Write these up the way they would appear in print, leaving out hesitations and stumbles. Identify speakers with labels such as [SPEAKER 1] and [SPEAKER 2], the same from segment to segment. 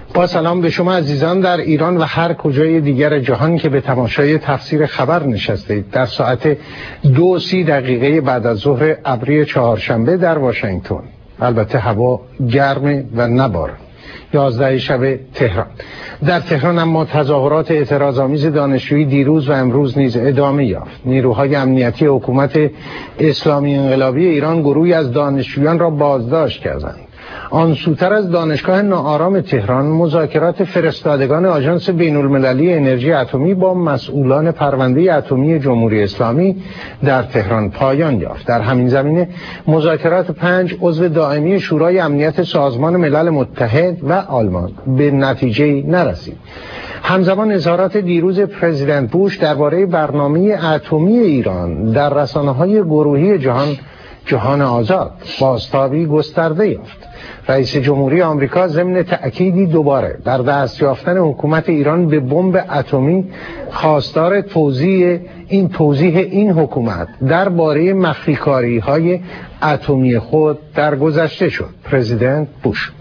[SPEAKER 1] با سلام به شما عزیزان در ایران و هر کجای دیگر جهان که به تماشای تفسیر خبر نشستید. در ساعت 2:30 بعد از ظهر ابری چهارشنبه در واشنگتن، البته هوا گرم و نبار. 11 شب تهران. در تهران اما تظاهرات اعتراض‌آمیز دانشجویی دیروز و امروز نیز ادامه یافت. نیروهای امنیتی حکومت اسلامی انقلابی ایران گروهی از دانشجویان را بازداشت کردند. آن سوتر از دانشگاه ناآرام تهران مذاکرات فرستادگان آژانس بین‌المللی انرژی اتمی با مسئولان پرونده اتمی جمهوری اسلامی در تهران پایان یافت. در همین زمینه مذاکرات 5 عضو دائمی شورای امنیت سازمان ملل متحد و آلمان به نتیجه نرسید. همزمان اظهارات دیروز پرزیدنت بوش درباره برنامه اتمی ایران در رسانه‌های گروهی جهان آزاد بازتابی گسترده یافت. رئیس جمهوری آمریکا ضمن تأکیدی دوباره بر دست یافتن حکومت ایران به بمب اتمی خواستار توضیح این حکومت درباره مخفی‌کاری‌های اتمی خود در گذشته شد. پرزیدنت بوش: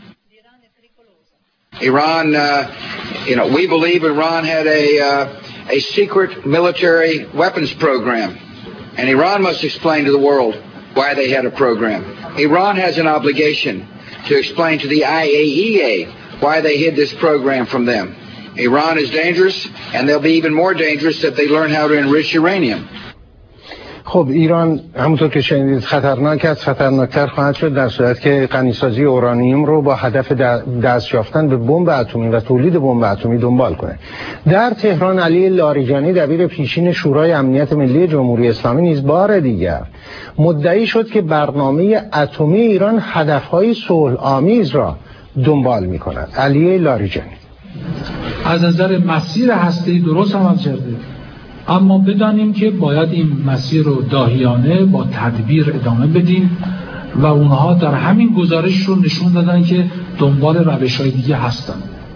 [SPEAKER 2] Iran, we believe Iran had a secret military weapons program, and Iran must explain to the world why they had a program. Iran has an obligation to explain to the IAEA why they hid this program from them. Iran is dangerous, and they'll be even more dangerous if they learn how to enrich uranium.
[SPEAKER 1] خب ایران همونطور که شنیدید خطرناک است، خطرناکتر خواهد شد در صورت که غنیسازی اورانیوم رو با هدف دست یافتن به بمب اتمی و تولید بمب اتمی دنبال کنه. در تهران علی لاریجانی دبیر پیشین شورای امنیت ملی جمهوری اسلامی نیز بار دیگر مدعی شد که برنامه اتمی ایران هدفهای صلح آمیز را دنبال می‌کند. علی لاریجانی:
[SPEAKER 3] از نظر مسیر هسته‌ای درست عمل کرده، اما بدانیم که باید این مسیر رو داهیانه با تدبیر ادامه بدیم و اونها در همین گزارش رو نشون دادن که دنبال روش‌های دیگه هستن.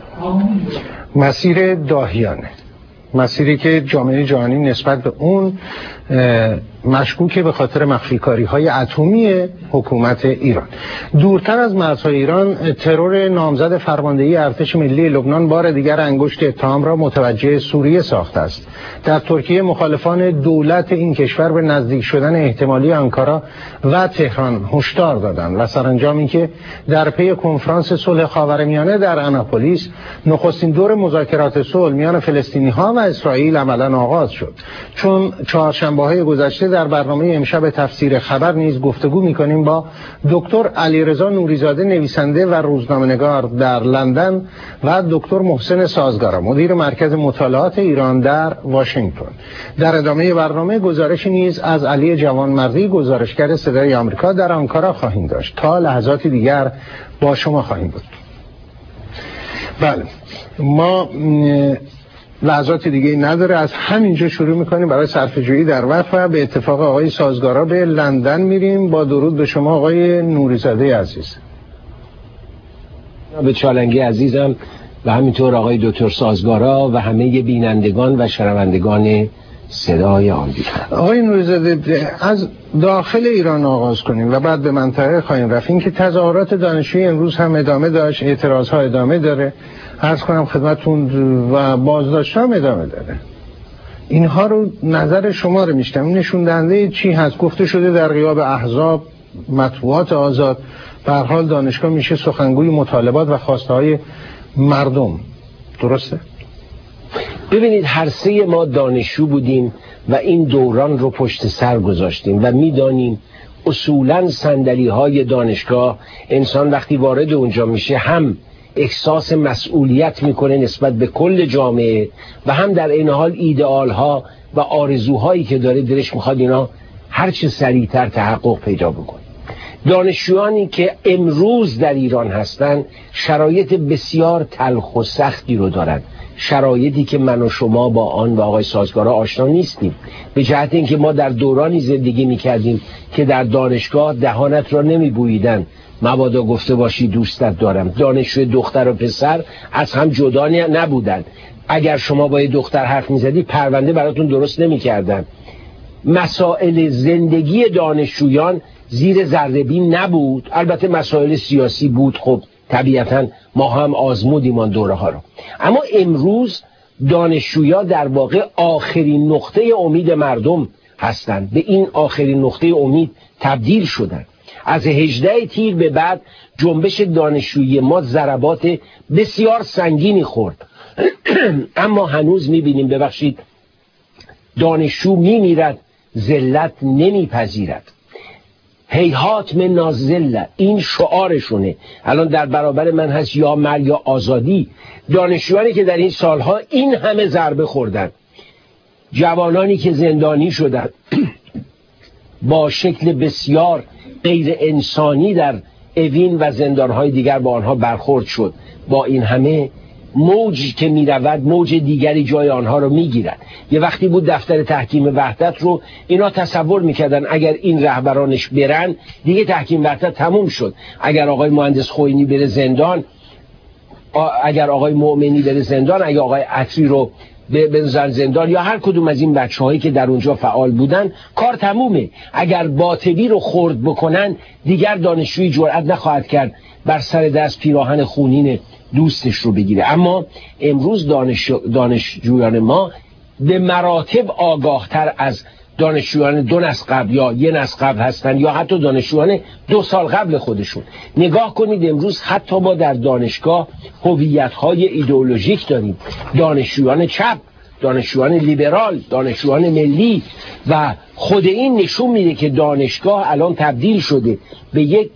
[SPEAKER 1] مسیر داهیانه، مسیری که جامعه جهانی نسبت به اون مشکوکه به خاطر مخفی‌کاری‌های اتمی حکومت ایران. دورتر از مرزهای ایران، ترور نامزد فرماندهی ارتش ملی لبنان بار دیگر انگشت اتهام را متوجه سوریه ساخته است. در ترکیه مخالفان دولت این کشور به نزدیک شدن احتمالی آنکارا و تهران هشدار دادند و سرانجامی که در پی کنفرانس صلح خاورمیانه در آناپولیس نخستین دور مذاکرات صلح میان فلسطینی‌ها و اسرائیل عملاً آغاز شد. چون چهارشنبه‌های گذشته در برنامه امشب تفسیر خبر نیز گفتگو می‌کنیم با دکتر علیرضا نوریزاده، نویسنده و روزنامه‌نگار در لندن، و دکتر محسن سازگارا، مدیر مرکز مطالعات ایران در واشنگتن. در ادامه برنامه گزارشی نیز از علی جوانمردی، گزارشگر صدای آمریکا در آنکارا خواهیم داشت. تا لحظاتی دیگر با شما خواهیم بود. بله، ما لحظات دیگه نداره، از همینجا شروع میکنیم برای صرفه‌جویی در وقت و به اتفاق آقای سازگارا به لندن میریم. با درود به شما آقای نوریزاده عزیز.
[SPEAKER 4] به چالنگی عزیزم و همینطور آقای دکتر سازگارا و همه بینندگان و شنوندگان صدای آمریکا.
[SPEAKER 1] آقای نوریزاده، از داخل ایران آغاز کنیم و بعد به منطقه خواهیم رفت. این که تظاهرات دانشجویی امروز هم ادامه داشت، اعتراض‌ها ادامه داره، عرض کنم خدمتتون، و بازداشت هم ادامه داره. اینها رو نظر شما رو میشتم، نشون دهنده چی هست؟ گفته شده در غیاب احزاب، مطبوعات آزاد، به هر حال دانشگاه میشه سخنگوی مطالبات و خواسته های مردم، درسته؟
[SPEAKER 4] ببینید، هر سه ما دانشجو بودیم و این دوران رو پشت سر گذاشتیم و میدانیم اصولاً صندلی های دانشگاه انسان وقتی وارد اونجا میشه هم احساس مسئولیت میکنه نسبت به کل جامعه و هم در این حال ایدئال ها و آرزوهایی که داره دلش میخواد اینا هرچه سریعتر تحقق پیدا بکنه. دانشجویانی که امروز در ایران هستن شرایط بسیار تلخ و سختی رو دارن، شرایطی که من و شما با آن و آقای سازگارا آشنا نیستیم، به جهت اینکه ما در دورانی زندگی میکردیم که در دانشگاه دهانت را نمیبوییدن مبادا گفته باشی دوستت دارم. دانشجوی دختر و پسر از هم جدا نبودن. اگر شما با یه دختر حرف میزدی پرونده براتون درست نمیکردن. مسائل زندگی دانشجویان زیر ذره‌بین نبود. البته مسائل سیاسی بود، خب طبیعتا ما هم آزمودیم آن دوره ها رو. اما امروز دانشجویا در واقع آخرین نقطه امید مردم هستند، به این آخرین نقطه امید تبدیل شدن. از 18 تیر به بعد جنبش دانشجویی ما ضربات بسیار سنگینی خورد. اما هنوز میبینیم، ببخشید، دانشجو میمیرد، ذلت نمیپذیرد. هیهات من نازله، این شعارشونه. الان در برابر من هست یا مرگ یا آزادی. دانشجویانی که در این سالها این همه ضربه خوردن، جوانانی که زندانی شدن با شکل بسیار غیر انسانی در اوین و زندانهای دیگر با آنها برخورد شد، با این همه موج که میرود موج دیگری جای آنها رو میگیرد. یه وقتی بود دفتر تحکیم وحدت رو اینا تصور میکردن اگر این رهبرانش برن دیگه تحکیم وحدت تموم شد. اگر آقای مهندس خوئینی بره زندان، اگر آقای مؤمنی بره زندان، اگر آقای عطری رو بنزن زندان، یا هر کدوم از این بچه‌هایی که در اونجا فعال بودن، کار تمومه. اگر باطبی رو خرد بکنن دیگر دانشجویی جرئت نخواهد کرد بر سر دست پیراهن خونین دوستش رو بگیره. اما امروز دانشجویان ما به مراتب آگاهتر از دانشجویان 2 نسل قبل یا 1 نسل قبل هستن، یا حتی دانشجویان 2 سال قبل خودشون. نگاه کنید امروز حتی ما در دانشگاه هویت‌های ایدئولوژیک داریم، دانشجویان چپ، دانشجویان لیبرال، دانشجویان ملی، و خود این نشون میده که دانشگاه الان تبدیل شده به یک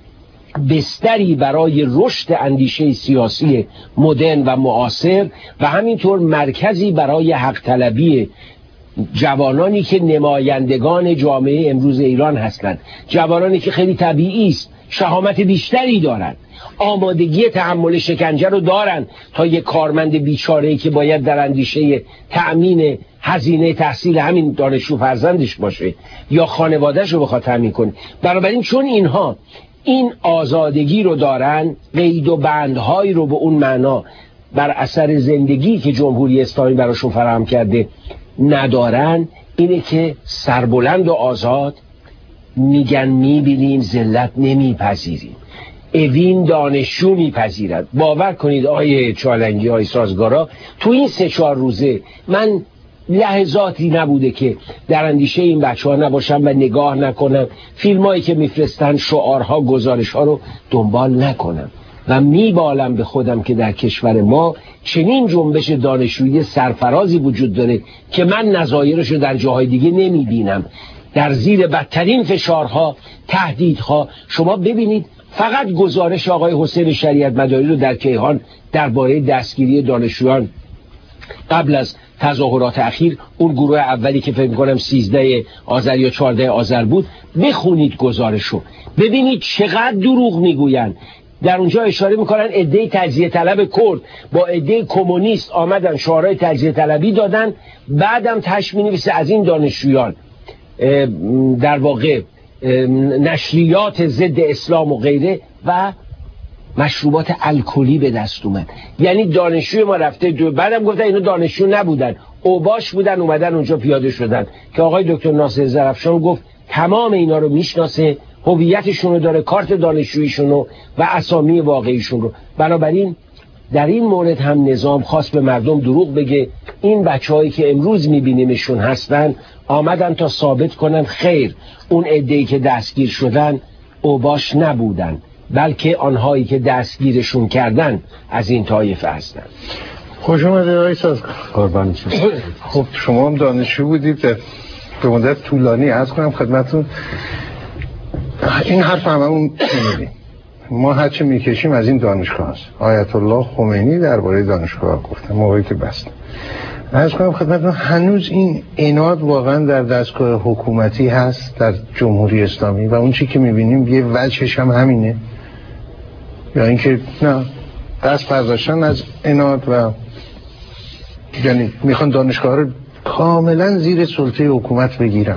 [SPEAKER 4] بستری برای رشد اندیشه سیاسی مدرن و معاصر، و همینطور مرکزی برای حق طلبی جوانانی که نمایندگان جامعه امروز ایران هستند. جوانانی که خیلی طبیعی است شهامت بیشتری دارند، آمادگی تحمل شکنجه رو دارن تا یک کارمند بیچاره‌ای که باید در اندیشه تأمین هزینه تحصیل همین دانشجو فرزندش باشه یا خانواده‌اش رو بخواد تأمین کنه. بنابراین چون اینها این آزادگی رو دارن، قید و بندهایی رو به اون معنا بر اثر زندگی که جمهوری اسلامی براشون فراهم کرده ندارن، اینه که سربلند و آزاد میگن میبینیم ذلت نمیپذیریم. اوین دانشجو میپذیرد. باور کنید آقای چالنگی، آقای سازگارا، تو این 3-4 روزه من لحظاتی نبوده که در اندیشه این بچه ها نباشم و نگاه نکنم، فیلم هایی که میفرستن، شعارها، گزارش ها رو دنبال نکنم و میبالم به خودم که در کشور ما چنین جنبش دانشجویی سرفرازی وجود داره که من نظایرش رو در جاهای دیگه نمیبینم. در زیر بدترین فشارها، تهدیدها، شما ببینید فقط گزارش آقای حسین شریعت مداری رو در کیهان درباره دستگیری دانشجویان قبل از تظاهرات اخیر، اون گروه اولی که فکر می‌کنم 13 آذر یا 14 آذر بود، بخونید گزارشو، ببینید چقدر دروغ میگوین. در اونجا اشاره میکنن عده تجزیه طلب کرد با عده کمونیست آمدن شعارهای تجزیه طلبی دادن، بعدم تش می‌نویسه از این دانشجویان در واقع نشریات ضد اسلام و غیره و مشروبات الکلی به دست اومد. یعنی دانشجوی ما رفته بعدم گفتن اینو دانشجو نبودن، اوباش بودن، اومدن اونجا پیاده شدن که آقای دکتر ناصر ظرفشان گفت تمام اینا رو میشناسه، هویتشون رو داره، کارت دانشجوییشون رو و اسامی واقعیشون رو. بنابراین در این مورد هم نظام خواست به مردم دروغ بگه. این بچه‌هایی که امروز می‌بینیمشون هستن آمدن تا ثابت کنن خیر، اون عده‌ای که دستگیر شدن اوباش نبودن، بلکه آنهایی که دستگیرشون کردن از این طایفه هستن.
[SPEAKER 1] خوش اومده آقای سازگار.
[SPEAKER 4] قربان شما.
[SPEAKER 1] خب شما هم دانشجو بودید به مدت طولانی. عرض کنم خدمتتون این حرف هممون می‌دیم، ما هرچی میکشیم از این دانشگاه هست. آیت الله خمینی درباره دانشگاه گفتن موقعی که بست. عرض کنم خدمتتون هنوز این عناد واقعا در دستگاه حکومتی هست در جمهوری اسلامی و اون چی که میبینیم یه وجهش هم همینه، یا اینکه نه دست برداشتن از عناد و یعنی میخوان دانشگاه رو کاملا زیر سلطه حکومت بگیرن.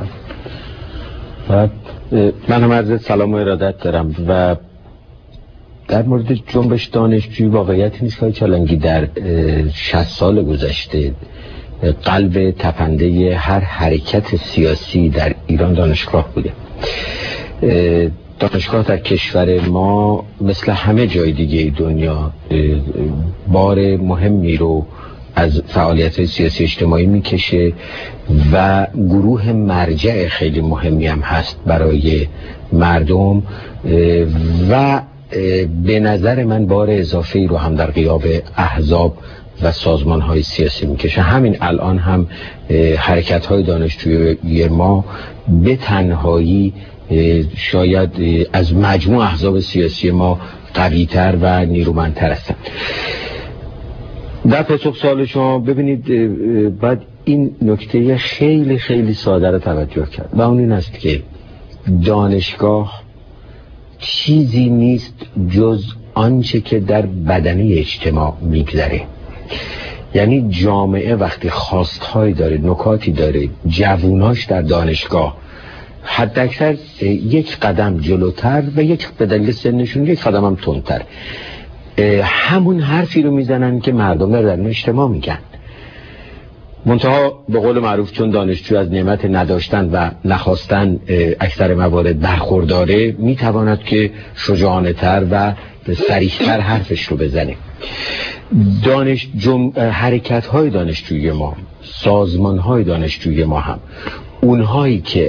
[SPEAKER 5] من هم عرض سلام و ارادت دارم. و در مورد جنبش دانشجویی واقعیت نیست که چالنگی در 60 سال گذشته قلب تپنده هر حرکت سیاسی در ایران دانشگاه بوده. دانشگاه در کشور ما مثل همه جای دیگه دنیا بار مهمی رو از فعالیت‌های سیاسی اجتماعی میکشه و گروه مرجع خیلی مهمی هم هست برای مردم و به نظر من بار اضافه‌ای رو هم در غیاب احزاب و سازمان‌های سیاسی میکشه. همین الان هم حرکت‌های دانشجویی ما به تنهایی شاید از مجموع احزاب سیاسی ما قوی‌تر و نیرومندتر هستند. در پاسخ سوال شما ببینید بعد این نکته خیلی خیلی ساده رو توجه کرد و اون این است که دانشگاه چیزی نیست جز آنچه که در بدنه اجتماع میگذره. یعنی جامعه وقتی خواستهایی داره، نکاتی داره، جووناش در دانشگاه حد اکثر یک قدم جلوتر و یک به دلیل سنشون یک قدم هم تندتر همون حرفی رو میزنن که مردم در اجتماع میگن. منتها به قول معروف چون دانشجو از نعمت نداشتن و نخواستن اکثر موارد برخورداره میتواند که شجاعانه تر و صریح‌تر حرفش رو بزنه. حرکت های دانشجویی ما، سازمان های دانشجویی ما هم اونهایی که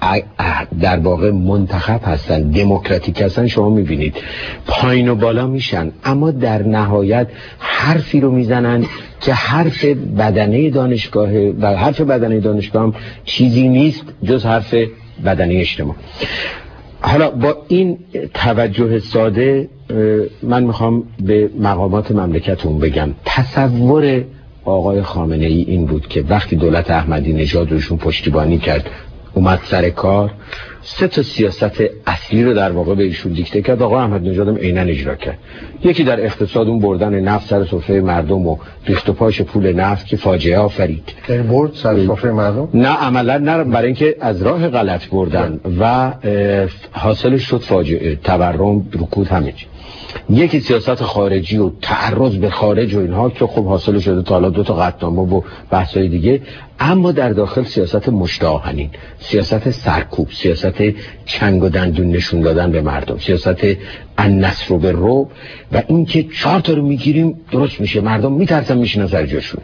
[SPEAKER 5] در واقع منتخب هستن، دموکراتیک هستن، شما میبینید پایین و بالا میشن اما در نهایت حرفی رو میزنن که حرف بدنه دانشگاه و حرف بدنه دانشگاه هم چیزی نیست جز حرف بدنه اجتماع. حالا با این توجه ساده من میخوام به مقامات مملکتون بگم تصور آقای خامنه ای این بود که وقتی دولت احمدی نژاد روشون پشتیبانی کرد اومد سر کار 3 سیاست اصلی رو در واقع به ایشون دیکته کرد. آقای احمدی نژاد هم عیناً اجرا کرد. یکی در اقتصاد اون بردن نفت سر سفره مردم و ریخت و پاش پول نفت که فاجعه آفرید.
[SPEAKER 1] برد سر سفره مردم؟
[SPEAKER 5] نه عملا نه، برای اینکه از راه غلط بردن و حاصلش شد فاجعه، تورم، رکود، همه چی. یکی سیاست خارجی و تعرض به خارج و اینها که خب حاصل شده تا حالا 2 قطعنامه و بحث‌های دیگه. اما در داخل سیاست مشت آهنین، سیاست سرکوب، سیاست چنگ و دندون نشون دادن به مردم، سیاست النصر به رو و اینکه 4 تا رو میگیریم درست میشه، مردم میترسن میشینن سر جاشون.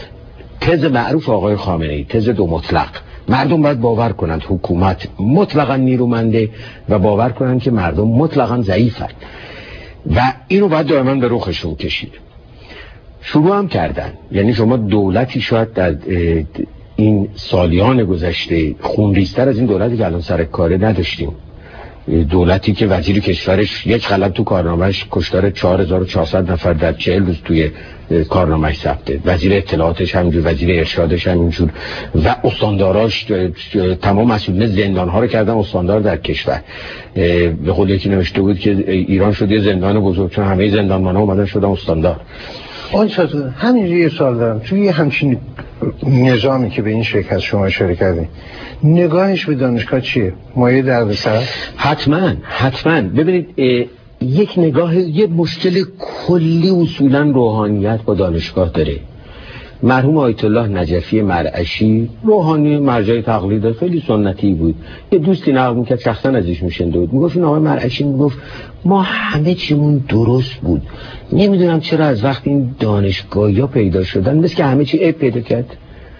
[SPEAKER 5] تز معروف آقای خامنه ای، تز 2 مطلق. مردم باید باور کنند حکومت مطلقاً نیرومنده و باور کنند که مردم مطلقاً ضعیفند و اینو باید دائما به رخشون کشید. شروع هم کردن. یعنی شما دولتی شاید در این سالیان گذشته خونریزتر از این دولتی که الان سر کاره نداشتیم. دولتی که وزیر کشورش یک قلم تو کارنامه‌اش کشتار 4400 نفر در 40 روز توی کارنامه‌اش ثبته، وزیر اطلاعاتش همینجور، وزیر ارشادش همینجور و استانداراش تمام مسئولین زندان‌ها رو کردن استاندار در کشور. به قول یکی نوشته بود که ایران شد یه زندان بزرگ چون همه زندانبان‌ها اومدن شدن استاندار.
[SPEAKER 1] همینجوری یه سوال دارم، توی همچین نظامی که به این شکل از شما اشاره کردین نگاهش به دانشگاه چیه؟ مایه دردسر؟
[SPEAKER 5] حتما ببینید یک نگاه، یه مشکل کلی اصولا روحانیت با دانشگاه داره. مرحوم آیت الله نجفی مرعشی روحانی مرجع تقلید خیلی سنتی بود. یه دوستی نقل میکرد شخصا ازش میشنده بود، میگفت این آقای مرعشی میگفت ما همه چیمون درست بود، نمیدونم چرا از وقتی این دانشگاهی ها پیدا شدن مثل که همه چی عیب پیدا کرد.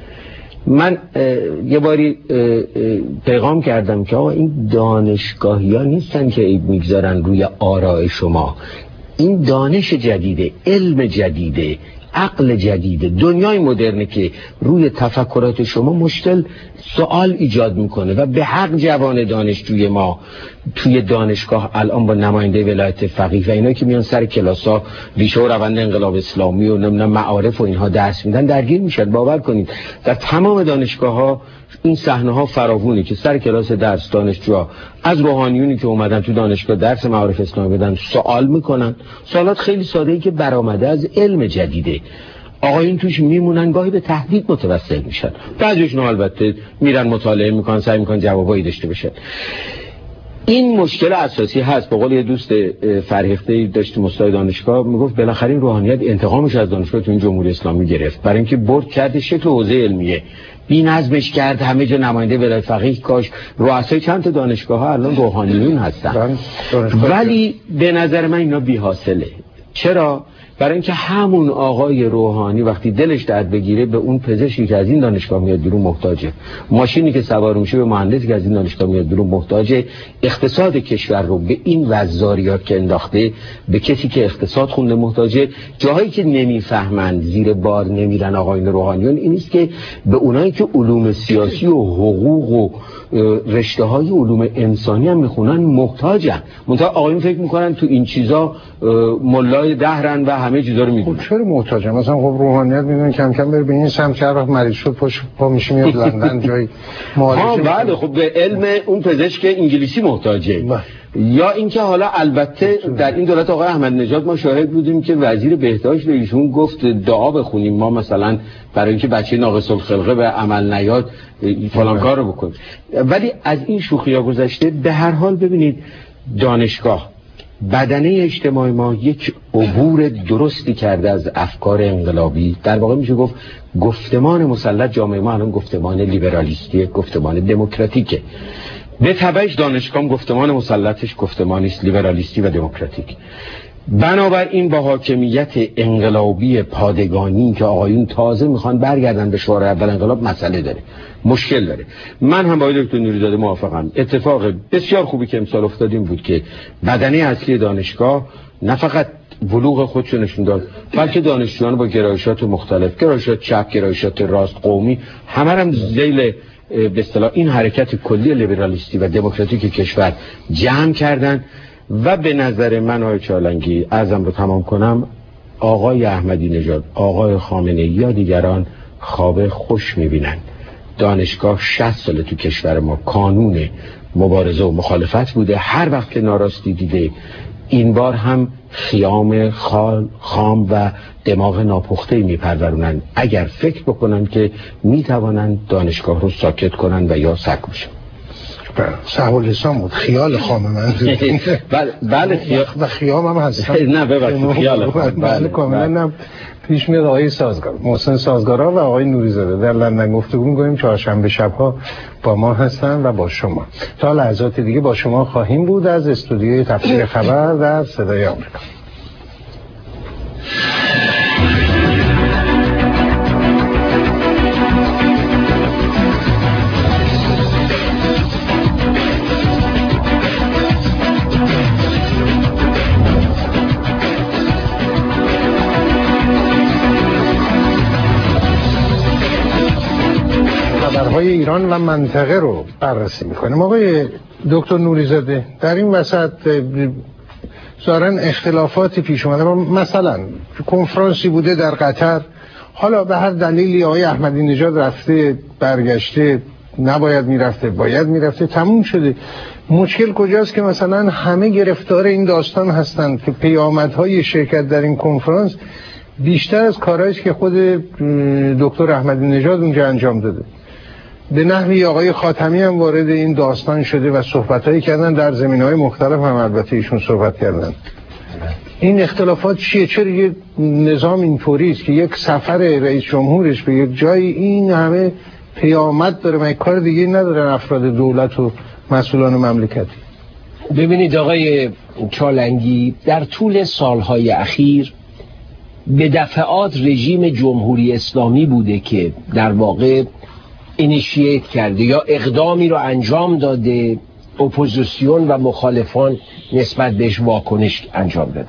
[SPEAKER 5] من یه باری پیغام کردم که آقا این دانشگاهی ها نیستن که عیب میگذارن روی آراء شما، این دانش جدیده، علم جدیده، عقل جدیده، دنیای مدرنه که روی تفکرات شما مشکل سوال ایجاد میکنه و به حق جوان دانشجوی ما توی دانشگاه الان با نماینده ولایت فقیه و اینا که میان سر کلاسا ریشه و روند انقلاب اسلامی و نمیدونم معارف و اینها درس میدن درگیر میشن. باور کنید در تمام دانشگاه ها این صحنه ها فراوونه که سر کلاس درس دانشجوها از روحانیونی که اومدن تو دانشگاه درس معارف اسلامی بدن سوال میکنن، سوالات خیلی ساده ای که برآمده از علم جدیده. آقایون توش میمونن، گاهی به تهدید متوسل میشن، بعضیشون البته میرن مطالعه میکنن، سعی میکنن جوابایی داشته باشن. این مشکل اساسی هست. به قول یه دوست فرهیخته‌ای داشتیم استاد دانشگاه میگفت بالاخره این روحانیت انتقامش از دانشگاه تو این جمهوری اسلامی گرفت، برای اینکه برد کرده شکل حوزه علمیه بی‌نظمش کرد، همه جا نماینده ولایت فقیه کاش. رؤسای چند تا دانشگاه ها الان روحانیون هستن، ولی به نظر من اینا بی‌حاصله. چرا؟ برای اینکه همون آقای روحانی وقتی دلش درد بگیره به اون پزشکی که از این دانشگاه میاد بیرون محتاجه، ماشینی که سوار میشه به مهندسی که از این دانشگاه میاد بیرون محتاجه. اقتصاد کشور رو به این وزاریات که انداخته به کسی که اقتصاد خونده محتاجه. جاهایی که نمیفهمند زیر بار نمیرن آقایون روحانیون این است که به اونایی که علوم سیاسی و حقوق و رشته های علوم انسانی هم میخونن محتاجن. منتها آقایون فکر میکنن تو این چیزا ملای دهرن و همه چیزا رو میدونن.
[SPEAKER 1] خب چرا محتاجن؟ مثلا خب روحانیت میدونن کم کم بره به این سمت که وقت مریض شد پا میشه میاد لندن جای معالجه.
[SPEAKER 5] بله خب به علم اون پزشک انگلیسی محتاجه. یا اینکه حالا البته در این دولت آقای احمدی نژاد ما شاهد بودیم که وزیر بهداشت به ایشون گفت دعا بخونیم ما مثلا برای اینکه بچه ناقص الخلقه به عمل نیاد فلان کار رو بکنیم. ولی از این شوخی‌ها گذشته به هر حال ببینید دانشگاه بدنه اجتماعی ما یک عبور درستی کرده از افکار انقلابی. در واقع میشه گفت گفتمان مسلط جامعه ما الان گفتمان لیبرالیستی، گفتمان دموکراتیکه. به تبعش دانشگاه گفتمان مسلطش گفتمانی است لیبرالیستی و دموکراتیک. بنابراین با حاکمیت انقلابی پادگانی که آقایون تازه میخوان برگردن به شورای اول انقلاب مسئله داره، مشکل داره. من هم با دکتر نوریزاده موافقم. اتفاق بسیار خوبی که امسال افتادیم بود که بدنه اصلی دانشگاه نه فقط بلوغ خودش نشون داد، بلکه دانشجویان با گرایشات مختلف، گرایشات چپ، گرایشات راست، قومی، همه هم ذیل به اصطلاح این حرکت کلی لیبرالیستی و دموکراتیک کشور جمع کردن. و به نظر من آقای چالنگی عرضم رو تمام کنم، آقای احمدی نژاد، آقای خامنه‌ای یا دیگران خواب خوش میبینن. دانشگاه 60 سال تو کشور ما کانون مبارزه و مخالفت بوده، هر وقت که ناراستی دیده این بار هم خیام خام و دماغ ناپخته میپرورونن اگر فکر بکنن که میتوانن دانشگاه رو ساکت کنن و یا سرکوشن.
[SPEAKER 1] سهو لسان بود، خیال خام من.
[SPEAKER 5] بله
[SPEAKER 1] و خیام هم هستم.
[SPEAKER 5] نه ببخشید خیال خام.
[SPEAKER 1] بله کاملا هم پیش میاد. آقای سازگار، محسن سازگارا و آقای نوریزاده در لندن گفتگو می‌کنیم. چهارشنبه شب‌ها با ما هستن و با شما. تا لحظات دیگه با شما خواهیم بود از استودیوی تفسیر خبر در صدای آمریکا. خبرهای ایران و منطقه رو بررسی میکنیم. آقای دکتر نوریزاده، در این وسط ظاهراً اختلافاتی پیش اومده. مثلا کنفرانسی بوده در قطر، حالا به هر دلیلی آقای احمدی نژاد رفته برگشته، نباید میرفته باید میرفته، تموم شده. مشکل کجاست که مثلا همه گرفتار این داستان هستند که پیامدهای شرکت در این کنفرانس بیشتر از کارهایی که خود دکتر احمدی نژاد اونجا انجام داده. به نحوی آقای خاتمی هم وارد این داستان شده و صحبتایی کردن در زمینه‌های مختلف، هم البته ایشون صحبت کردن. این اختلافات چیه؟ چرا یه نظام اینطوری است که یک سفر رئیس جمهورش به یک جایی این همه پیامد داره و کار دیگه ندارن افراد دولت و مسئولان مملکتی؟
[SPEAKER 4] ببینید آقای چالنگی، در طول سالهای اخیر به دفعات رژیم جمهوری اسلامی بوده که در واقع اینیشییت کرده یا اقدامی رو انجام داده، اپوزیسیون و مخالفان نسبت بهش واکنش انجام دادن.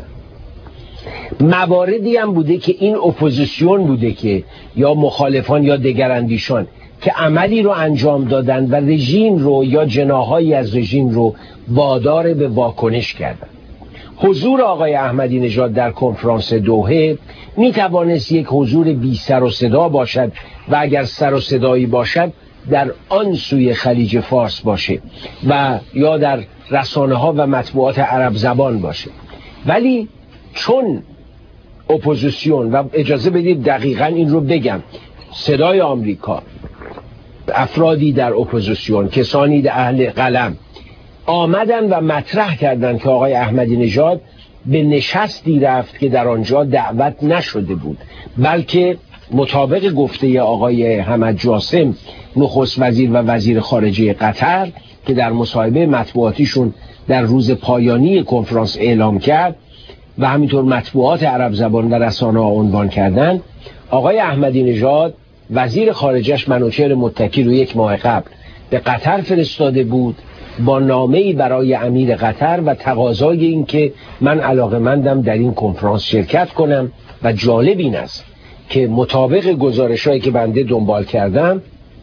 [SPEAKER 4] مواردی هم بوده که این اپوزیسیون بوده که یا مخالفان یا دگراندیشان که عملی رو انجام دادن و رژیم رو یا جناحایی از رژیم رو وادار به واکنش کردن. حضور آقای احمدی نژاد در کنفرانس دوحه می توانست یک حضور بی سر و صدا باشد و اگر سر و صدایی باشد در آن سوی خلیج فارس باشه و یا در رسانه ها و مطبوعات عرب زبان باشه. ولی چون اپوزیسیون، و اجازه بدید دقیقاً این رو بگم، صدای آمریکا، افرادی در اپوزیسیون، کسانی در اهل قلم آمدن و مطرح کردند که آقای احمدی نژاد به نشستی رفت که در آنجا دعوت نشده بود، بلکه مطابق گفته آقای حمد جاسم نخست وزیر و وزیر خارجه قطر که در مصاحبه مطبوعاتیشون در روز پایانی کنفرانس اعلام کرد و همینطور مطبوعات عرب زبان و رسانه ها عنوان کردن، آقای احمدی نژاد وزیر خارجش منوچهر متکی رو 1 ماه قبل به قطر فرستاده بود با نامه‌ای برای امیر قطر و تقاضای این که من علاقه‌مندم در این کنفرانس شرکت کنم. و جالب این است که مطابق گزارش‌هایی که بنده دنبال کردم،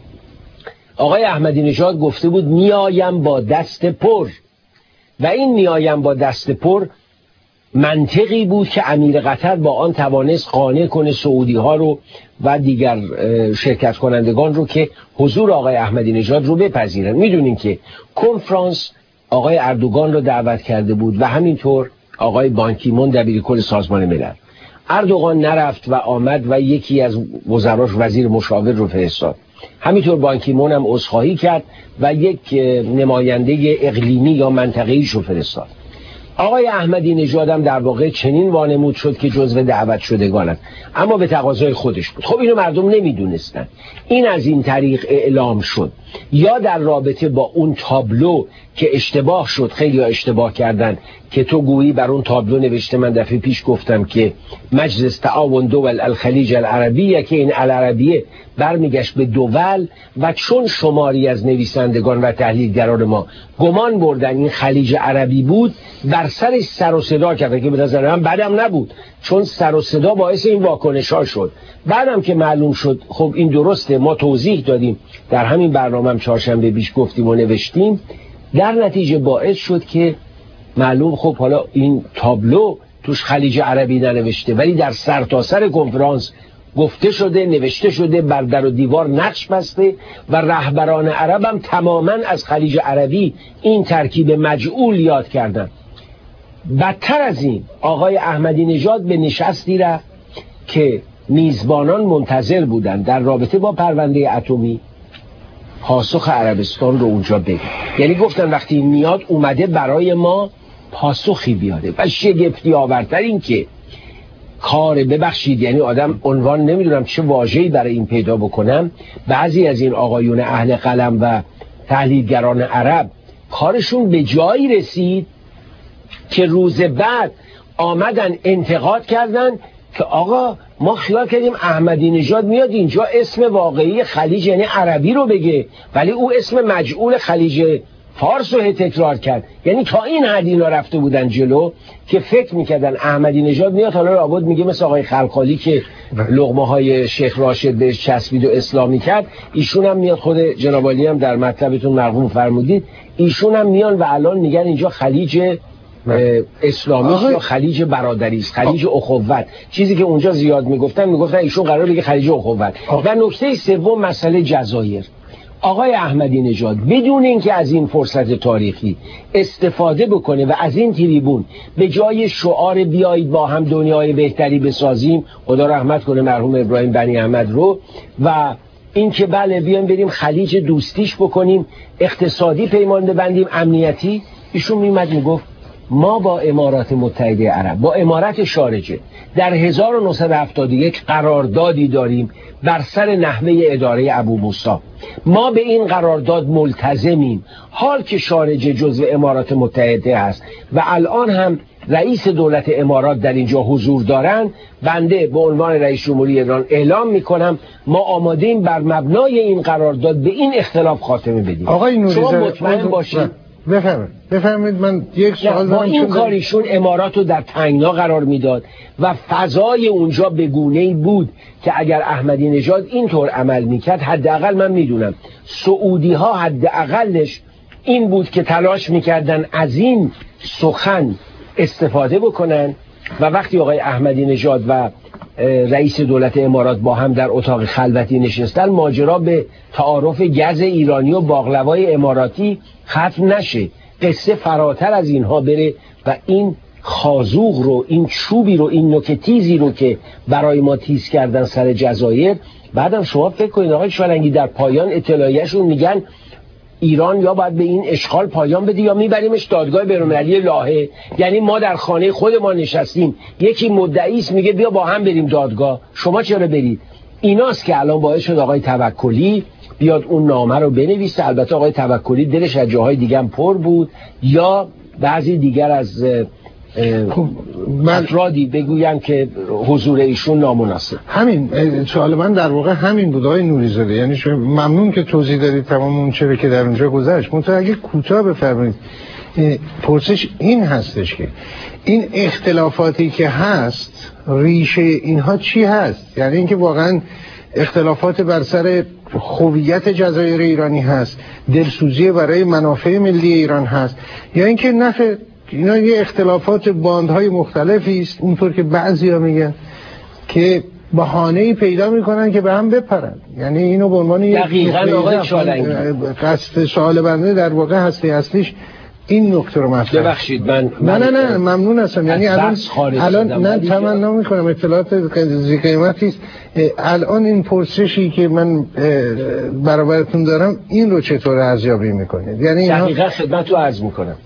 [SPEAKER 4] آقای احمدی نژاد گفته بود میایم با دست پر، و این میایم با دست پر منطقی بود که امیر قطر با آن توانست قانع کنه سعودی ها رو و دیگر شرکت کنندگان رو که حضور آقای احمدی نژاد رو بپذیرن. میدونین که کنفرانس آقای اردوغان رو دعوت کرده بود و همینطور آقای بان کی مون دبیرکل سازمان ملل. اردوغان نرفت و آمد و یکی از وزراش وزیر مشاور رو فرستاد. همینطور بان کی مون هم عذرخواهی کرد و یک نماینده اقلیمی یا منطقه‌ایش رو فرستاد. آقای احمدی نژاد هم در واقع چنین وانمود شد که جزو دعوت شدگانند، اما به تقاضای خودش بود. خب اینو مردم نمیدونستن. این از این طریق اعلام شد. یا در رابطه با اون تابلو که اشتباه شد، خیلی ها اشتباه کردن که تو گویی بر اون تابلو نوشته، من دفعه پیش گفتم که مجلس تعاون دول الخلیج العربیه که این العربیه برمیگشت به دول و چون شماری از نویسندگان و تحلیلگران ما گمان بردن این خلیج عربی بود، بر سرش سر و صدا کرده که به نظر من بعدم نبود، چون سر و صدا باعث این واکنش ها شد. بعدم که معلوم شد خب این درسته، ما توضیح دادیم در همین برنامه هم چهارشنبه پیش گفتیم و نوشتیم، در نتیجه باعث شد که معلوم خب حالا این تابلو توش خلیج عربی ننوشته، ولی در سرتاسر کنفرانس گفته شده، نوشته شده، بر در و دیوار نقش بسته و رهبران عرب هم تماما از خلیج عربی این ترکیب مجعول یاد کردن. بدتر از این آقای احمدی نژاد به نشستی رفت که میزبانان منتظر بودن در رابطه با پرونده اتمی پاسخ عربستان رو اونجا بگه. یعنی گفتن وقتی میاد اومده برای ما پاسخی بیاره. و شگفتی آورتر این که کار، ببخشید یعنی آدم عنوان نمیدونم چه واژه‌ای برای این پیدا بکنم، بعضی از این آقایون اهل قلم و تحلیلگران عرب کارشون به جایی رسید که روز بعد آمدن انتقاد کردن که آقا ما خیال کردیم احمدی نژاد میاد اینجا اسم واقعی خلیج یعنی عربی رو بگه، ولی او اسم مجعول خلیج فارس رو تکرار کرد. یعنی تا این حد اینا رفته بودن جلو که فکر میکردن احمدی نژاد میاد حالا رابط میگه مثل آقای خلخالی که لقمه های شیخ راشد بهش چسبید و اسلامی کرد، ایشون هم میاد، خود جناب عالی هم در مطلبتون مرقوم فرمودید، ایشون هم میان و الان میگن اینجا خلیج اسلامی یا خلیج برادری است، خلیج اخوت، چیزی که اونجا زیاد میگفتن ایشون قرار بگه خلیج اخوت. و نکته سوم مسئله جزایر. آقای احمدی نژاد بدون اینکه از این فرصت تاریخی استفاده بکنه و از این تریبون به جای شعار بیایید با هم دنیای بهتری بسازیم، خدا رحمت کنه مرحوم ابراهیم بنی احمد رو، و اینکه بله بیایم بریم خلیج دوستیش بکنیم، اقتصادی پیمان ببندیم، امنیتی، ایشون میمد میگفت ما با امارات متحده عرب، با امارت شارجه در 1971 قراردادی داریم بر سر نحوه اداره ابو موسی، ما به این قرارداد ملتزمیم، حال که شارجه جزو امارات متحده هست و الان هم رئیس دولت امارات در اینجا حضور دارن، بنده به عنوان رئیس جمهوری ایران اعلام میکنم ما آمادیم بر مبنای این قرارداد به این اختلاف خاتمه بدیم.
[SPEAKER 1] آقای نوری
[SPEAKER 4] شما مطمئن باشید.
[SPEAKER 1] بفرمایید. من یک سوال
[SPEAKER 4] دارم. با این کاریشون امارات رو در تنگنا قرار میداد و فضای اونجا به گونه‌ای بود که اگر احمدی نژاد اینطور عمل میکرد، حداقل من میدونم سعودی ها حداقلش این بود که تلاش میکردن از این سخن استفاده بکنن و وقتی آقای احمدی نژاد و رئیس دولت امارات با هم در اتاق خلوتی نشستن، ماجرا به تعارف گز ایرانی و باقلوای اماراتی ختم نشه، قصه فراتر از اینها بره و این خازوق رو، این چوبی رو، این نوک تیزی رو که برای ما تیز کردن سر جزایر، بعدم شما فکر کنید آقای شالنگی در پایان اطلاعیه‌شون میگن ایران یا باید به این اشغال پایان بده یا میبریمش دادگاه بین‌المللی لاهه. یعنی ما در خانه خود ما نشستیم، یکی مدعی است میگه بیا با هم بریم دادگاه، شما چرا برید؟ ایناست که الان باعث شد آقای توکلی بیاد اون نامه رو بنویسه. البته آقای توکلی دلش از جاهای دیگه هم پر بود، یا بعضی دیگر از افرادی بگویم که حضور ایشون نامناسب.
[SPEAKER 1] همین سوال من در واقع همین بود آقای نوری‌زاده. یعنی ممنون که توضیح دادید تمام اون چیزی که در اونجا گذشت. منتها اگه کوتاه بفرمایید، پرسش این هستش که این اختلافاتی که هست ریشه اینها چی هست؟ یعنی اینکه واقعا اختلافات بر سر هویت جزایر ایرانی هست، دلسوزی برای منافع ملی ایران هست، یا اینکه نفع اینا یه اختلافات باندهای مختلفی است، اونطور که بعضیا میگن که بهانه‌ای پیدا میکنن که به هم بپرن. یعنی اینو به عنوان
[SPEAKER 4] دقیقاً آقای چالنگی
[SPEAKER 1] قصد سوال بنده در واقع هستی اصلیش این نکته رو مطرح.
[SPEAKER 4] ببخشید من
[SPEAKER 1] نه ممنون هستم. یعنی الان نه تمنا میکنم، اطلاعات ذی قیمتی است. الان این پرسشی که من برابرتون دارم این رو چطور ارزیابی میکنید؟ یعنی
[SPEAKER 4] دقیقاً خدمتتون عرض میکنم.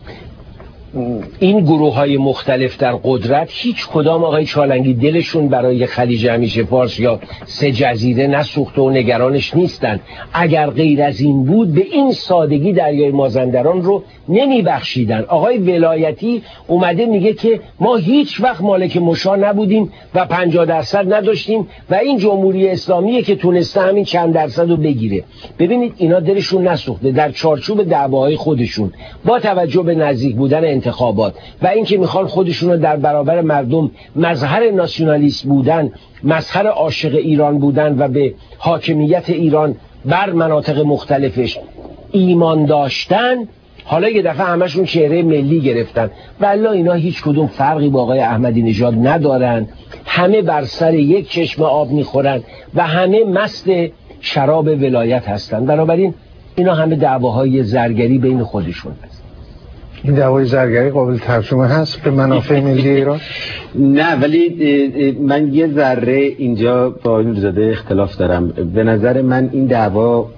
[SPEAKER 4] این گروه‌های مختلف در قدرت هیچ کدام آقای چالنگی دلشون برای خلیج همیشه فارس یا سه جزیره نسوخته و نگرانش نیستن. اگر غیر از این بود به این سادگی دریای مازندران رو نمیبخشیدن. آقای ولایتی اومده میگه که ما هیچ وقت مالک مشا نبودیم و 50% نداشتیم و این جمهوری اسلامیه که تونسته همین چند درصد رو بگیره. ببینید اینا دلشون نسوخته در چارچوب دعواهای خودشون با توجه به نزدیک بودن انتخابات و اینکه میخوان خودشون رو در برابر مردم مظهر ناسیونالیست بودن، مظهر عاشق ایران بودن و به حاکمیت ایران بر مناطق مختلفش ایمان داشتن، حالا یه دفعه همشون چهره ملی گرفتن. والله اینا هیچ کدوم فرقی با آقای احمدی نژاد ندارن، همه بر سر یک چشمه آب میخورن و همه مست شراب ولایت هستن. بنابراین اینا همه دعواهای زرگری بین خودشون هست.
[SPEAKER 1] این دعوای زرگری قابل ترجمه هست به منافع ملی ایران؟
[SPEAKER 5] نه، ولی من یه ذره اینجا با آقای نوری‌زاده اختلاف دارم. به نظر من این دعوا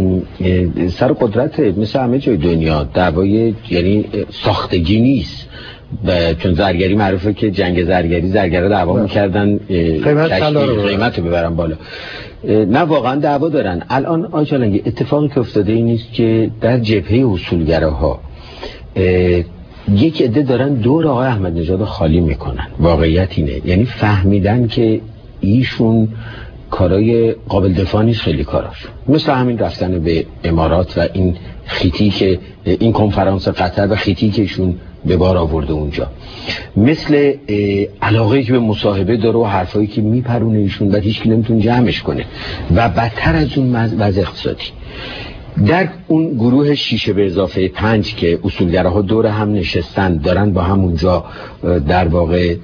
[SPEAKER 5] سر قدرته، مثل همه جای دنیا. دعوای یعنی ساختگی نیست، چون زرگری معروفه که جنگ زرگرا دعوا میکردن قیمت رو ببرن بالا. نه، واقعا دعوا دارن. الان آقای چالنگی اتفاقی که افتاده این نیست که در جبهه اصولگراها یک عده دارن دور آقای احمد نژاد خالی میکنن. واقعیت اینه، یعنی فهمیدن که ایشون کارای قابل دفاع نیست. خیلی کاراش مثل همین رفتن به امارات و این خیتی که این کنفرانس قطر و خیتی که ایشون به بار آورده اونجا، مثل علاقه که به مصاحبه داره و حرفایی که میپرونه ایشون و هیچ کی نمیتونه جمعش کنه، و بدتر از اون وضع اقتصادی. در اون گروه 6 به اضافه 5 که اصولگراها دور هم نشستن، دارن با هم اونجا در واقع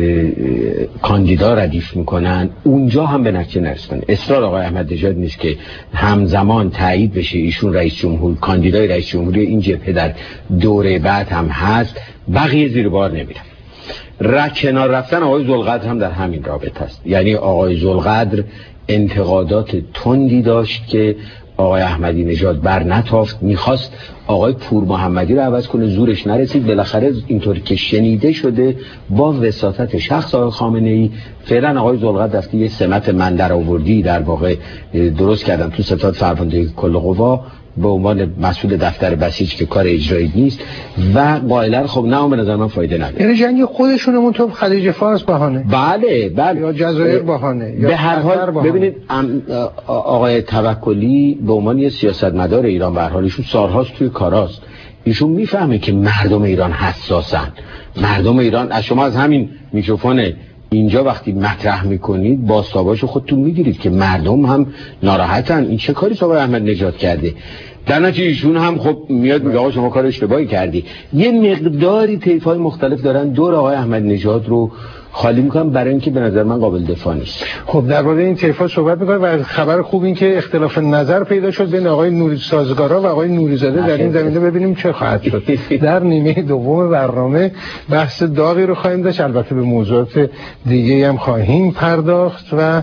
[SPEAKER 5] کاندیدا ردیف میکنن، اونجا هم به نتیجه نرسیدن. اصرار آقای احمد نژاد نیست که همزمان تایید بشه ایشون رئیس جمهور، کاندیدای رئیس جمهوری این جبهه در دوره بعد هم هست، بقیه زیر بار نمیرن. کنار رفتن آقای ذوالقدر هم در همین رابطه است. یعنی آقای ذوالقدر انتقادات تندی داشت که آقای احمدی نژاد بر نتافت، میخواست آقای پور محمدی رو عوض کنه، زورش نرسید. بالاخره اینطوری که شنیده شده با وساطت شخص آقای خامنه‌ای فعلا آقای ذوالقدر رفته یه سمت من در آوردی در واقع درست کردن تو ستاد فرماندهی کل قوا به عنوان مسئول دفتر بسیج که کار اجرایی نیست و قائلر. خب نه، به نظر من فایده نداره.
[SPEAKER 1] یعنی جنگ خودشونمون تو خلیج فارس بهانه.
[SPEAKER 5] بله
[SPEAKER 1] یا جزایر بهانه.
[SPEAKER 5] به هر حال ببینید آقای توکلی به عنوان یه سیاستمدار ایران به هر حال ایشون سالهاست توی کاراست، ایشون میفهمه که مردم ایران حساسن. مردم ایران، از شما از همین میکروفون اینجا وقتی مطرح میکنید بازتاباشو خودتون میگیرید که مردم هم ناراحتن. این چه کاری آقای احمد نژاد کرده؟ در نتیجه ایشون هم خب میاد میگه آقا شما کار اشتباهی کردی. یه مقداری طیف‌های مختلف دارن دور آقای احمد نژاد رو خالی میکنم برای اینکه به نظر من قابل دفاع نیست.
[SPEAKER 1] خب درباره این طیف‌ها صحبت میکنیم و خبر خوب این که اختلاف نظر پیدا شد بین آقای نوری سازگارا و آقای نوری‌زاده در این زمینه. ببینیم چه خواهد شد. در نیمه دوم برنامه بحث داغی رو خواهیم داشت، البته به موضوعات دیگه هم خواهیم پرداخت و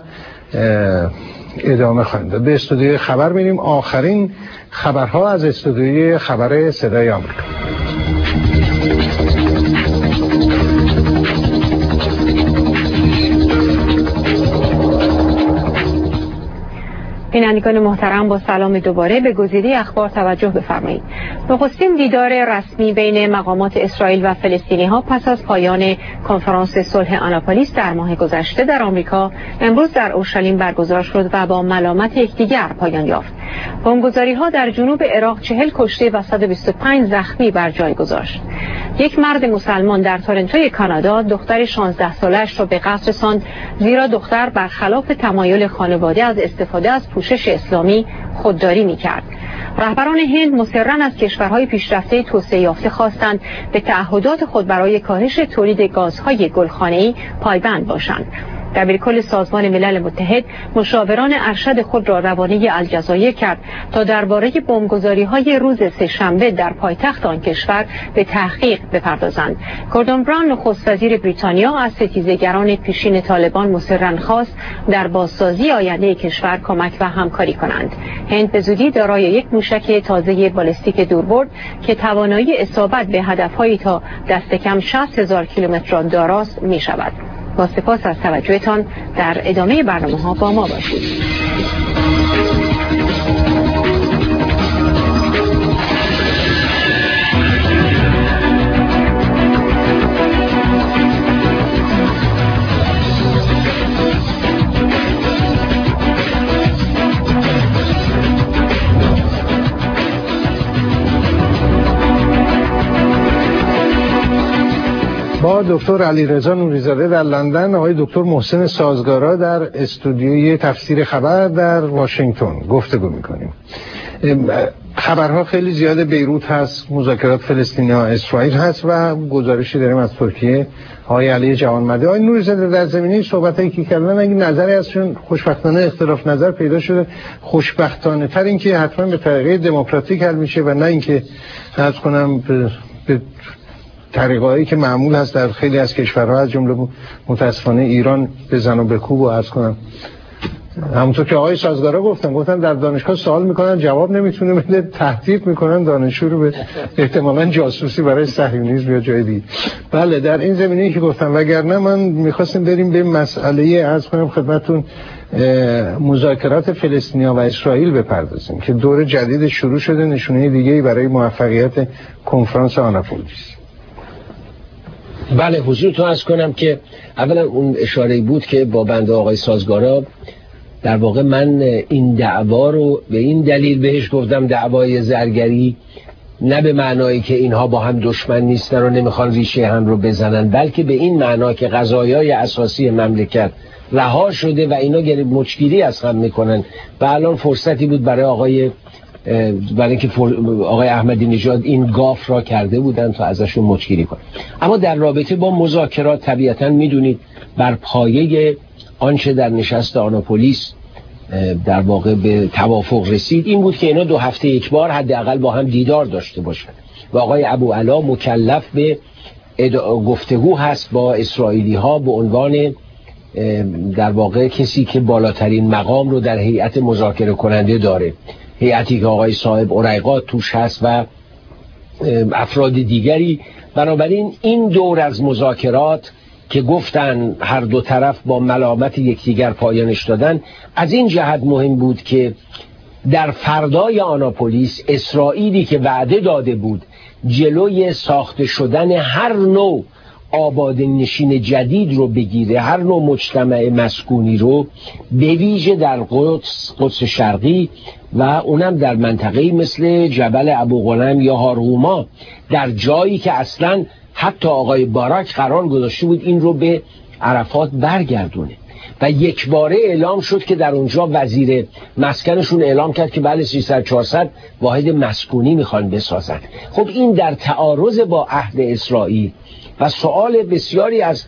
[SPEAKER 1] ادامه خواهیم داد. به استودیوی خبر میریم، آخرین خبرها از استودیوی خبر صدای آمریکا.
[SPEAKER 6] بینندگان محترم، با سلام دوباره به گزیده اخبار توجه بفرمایید. نخستین دیدار رسمی بین مقامات اسرائیل و فلسطینی ها پس از پایان کنفرانس صلح آناپولیس در ماه گذشته در آمریکا امروز در اورشلیم برگزار شد و با ملامت یکدیگر پایان یافت. بمبگذاری ها در جنوب عراق 40 کشته و 125 زخمی بر جای گذاشت. یک مرد مسلمان در تورنتوی کانادا دختر 16 سالش را به قتل رساند، زیرا دختر برخلاف تمایل خانواده از استفاده از پوشش اسلامی خودداری می‌کرد. رهبران هند مصرن از کشورهای پیشرفته توسعه یافته خواستند به تعهدات خود برای کاهش تولید گازهای گلخانه‌ای پایبند باشند. دبیرکل سازمان ملل متحد مشاوران ارشد خود را روانه الجزایر کرد تا درباره بمبگذاری‌های روز سه‌شنبه در پایتخت آن کشور به تحقیق بپردازند. گوردون براون نخست وزیر بریتانیا از ستیزگران پیشین طالبان مصرن خواست در بازسازی آینده کشور کمک و همکاری کنند. هند به زودی دارای یک موشک تازه بالستیک دوربرد که توانایی اصابت به هدف‌های تا دست کم 60,000 کیلومتر داراست می‌شود. با سپاس از توجهتان، در ادامه برنامه‌ها با ما باشید.
[SPEAKER 1] با دکتر علیرضا نوری‌زاده در لندن، آقای دکتر محسن سازگارا در استودیوی تفسیر خبر در واشنگتن گفتگو می‌کنیم. خبرها خیلی زیاده، بیروت هست، مذاکرات فلسطینیا اسرائیل هست و گزارشی داریم از ترکیه آقای علی جوانمرد. آقای نوری‌زاده در زمینه صحبتایی که کردن اگه نظری ازشون خوشبختانه اختلاف نظر پیدا شده، خوشبختانه تر این که حتما به طریقه دموکراتیک حل میشه و نه اینکه عرض کنم به طریقه‌ای که معمول هست در خیلی از کشورها از جمله متاسفانه ایران بزن و بکوب و عرض کنم. همونطور که آقای سازگارا گفتن در دانشگاه سوال میکنن جواب نمیتونه بده، تهدید میکنن دانشجو رو به احتمالاً جاسوسی برای صهیونیسم یا جای دیگه. بله، در این زمینه‌ای که گفتم، وگرنه من میخواستیم بریم به مسئله عرض کنم خدمتتون مذاکرات فلسطینیا و اسرائیل بپردازیم که دور جدید شروع شده، نشونه دیگه‌ای برای موفقیت کنفرانس آناپولیس.
[SPEAKER 4] بله، حضورتون عرض کنم که اولا اون اشاره‌ای بود که با بنده آقای سازگارا در واقع من این دعوا رو به این دلیل بهش گفتم دعوای زرگری، نه به معنایی که اینها با هم دشمن نیستن و نمیخوان ریشه هم رو بزنن، بلکه به این معنا که قضایای اساسی مملکت رها شده و اینا مچگیری از هم میکنن و الان فرصتی بود برای اینکه آقای احمدی نژاد این گاف را کرده بودن تا ازشون مچگیری کنن. اما در رابطه با مذاکرات طبیعتاً میدونید بر پایه آنچه در نشست آناپولیس در واقع به توافق رسید این بود که اینا 2 هفته یک بار حداقل با هم دیدار داشته باشن و آقای ابوعلا مکلف به گفتگو هست با اسرائیلی ها به عنوان در واقع کسی که بالاترین مقام رو در هیئت مذاکره کننده داره، هیئتی که آقای صاحب اریقات توش هست و افراد دیگری. بنابراین این دور از مذاکرات که گفتن هر دو طرف با ملامت یکدیگر پایانش دادن، از این جهت مهم بود که در فردای آناپولیس اسرائیلی که وعده داده بود جلوی ساخته شدن هر نوع آباده نشین جدید رو بگیره، هر نوع مجتمع مسکونی رو، به ویژه در قدس شرقی و اونم در منطقه‌ای مثل جبل ابوغنم یا هاروما، در جایی که اصلاً حتی آقای باراک قرار گذاشته بود این رو به عرفات برگردونه و یک باره اعلام شد که در اونجا وزیر مسکنشون اعلام کرد که بله 300-400 واحد مسکونی میخوان بسازن. خب این در تعارض با عهد اسرائیل و سوال بسیاری از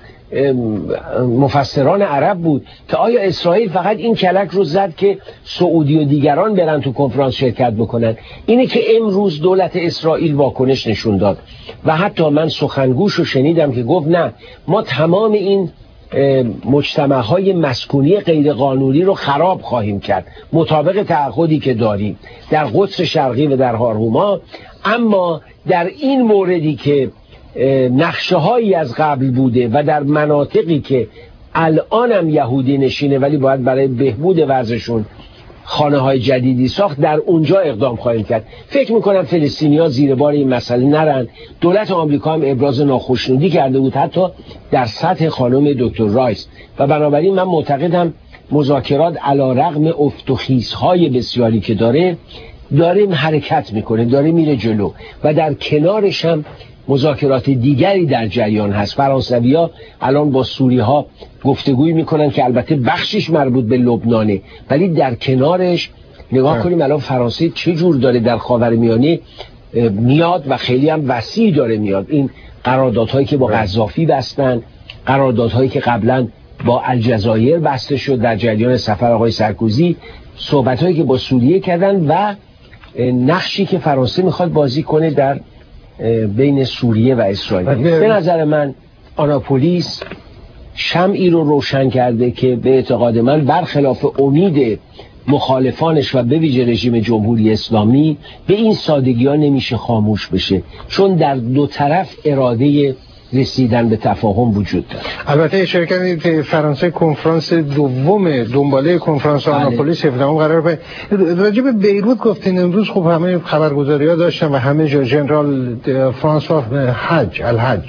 [SPEAKER 4] مفسران عرب بود که آیا اسرائیل فقط این کلک رو زد که سعودی و دیگران برن تو کنفرانس شرکت بکنن؟ اینه که امروز دولت اسرائیل واکنش نشون داد و حتی من سخنگوش رو شنیدم که گفت نه، ما تمام این مجتمع‌های مسکونی غیرقانونی رو خراب خواهیم کرد مطابق تعهدی که داریم در قدس شرقی و در هاروما، اما در این موردی که نقشه هایی از قبل بوده و در مناطقی که الان هم یهودی نشینه ولی باید برای بهبود وضعشون خانه‌های جدیدی ساخت، در اونجا اقدام خواهیم کرد. فکر میکنم فلسطینی‌ها زیر بار این مسئله نرن. دولت آمریکا هم ابراز ناخشنودی کرده بود، حتی در سطح خانم دکتر رایس، و بنابراین من معتقدم مذاکرات علیرغم افت و خیزهای بسیاری که داره حرکت میکنه، داره میره جلو، و در کنارش هم مذاکرات دیگری در جریان هست. فرانسوی‌ها الان با سوری‌ها گفتگوی میکنن که البته بخشش مربوط به لبنانه، ولی در کنارش نگاه کنیم الان فرانسه چه جور داره در خاورمیانه میاد و خیلی هم وسیع داره میاد. این قراردادهایی که با قذافی بستن، قراردادهایی که قبلا با الجزایر بسته شد در جریان سفر آقای سرکوزی، صحبت‌هایی که با سوریه کردن و نقشی که فرانسه میخواد بازی کنه در بین سوریه و اسرائیل. به نظر من آناپولیس شمعی رو روشن کرده که به اعتقاد من برخلاف امید مخالفانش و به ویژه رژیم جمهوری اسلامی به این سادگی ها نمیشه خاموش بشه، چون در دو طرف اراده رسیدن به تفاهم وجود داره.
[SPEAKER 1] البته اشاره کردید فرانسه کنفرانس دوم دنباله کنفرانس آناپولیس 17 قرار به راجع به بیروت گفتین. امروز خب همه خبرگزاری‌ها داشتن و همه جا ژنرال فرانسوا الحج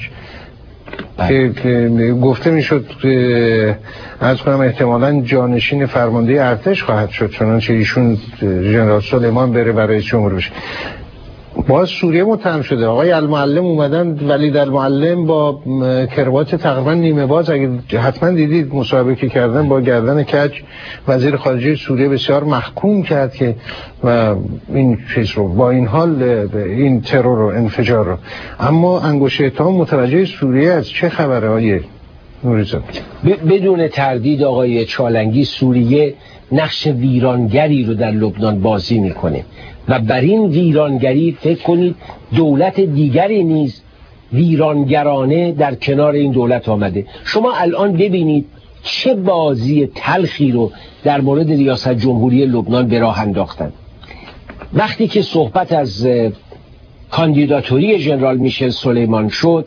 [SPEAKER 1] که گفته میشد از کنم احتمالاً جانشین فرمانده ارتش خواهد شد، چنانچه ایشون ژنرال سلیمان بره برای رئیس جمهور بشه. باز سوریه متهم شده. آقای المعلم اومدن، ولید المعلم با کروات تقریبا نیمه باز، اگه حتما دیدید مصاحبه که کردن با گردن کج، وزیر خارجه سوریه بسیار محکوم کرد که و این چیز رو با این حال این ترور و انفجار رو. اما انگشت اتهام متوجه سوریه از چه خبره های نوریزاده؟
[SPEAKER 4] بدون تردید آقای چالنگی، سوریه نقش ویرانگری رو در لبنان بازی میکنه و بر این ویرانگری فکر کنید دولت دیگری نیز ویرانگرانه در کنار این دولت آمده. شما الان ببینید چه بازی تلخی رو در مورد ریاست جمهوری لبنان به راه انداختن. وقتی که صحبت از کاندیداتوری ژنرال میشل سلیمان شد،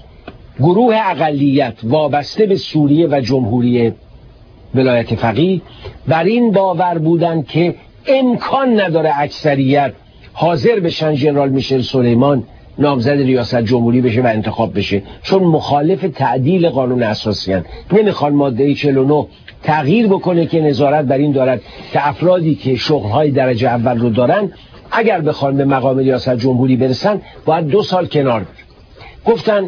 [SPEAKER 4] گروه اقلیت وابسته به سوریه و جمهوری ولایت فقیه بر این باور بودند که امکان نداره اکثریت حاضر بشن ژنرال میشل سلیمان نامزد ریاست جمهوری بشه و انتخاب بشه، چون مخالف تعدیل قانون اساسی هستند. نمیخوان ماده 49 تغییر بکنه که نظارت بر این دارد که افرادی که شغل‌های درجه اول رو دارن اگر بخوان به مقام ریاست جمهوری برسن باید 2 سال کنار برن. گفتن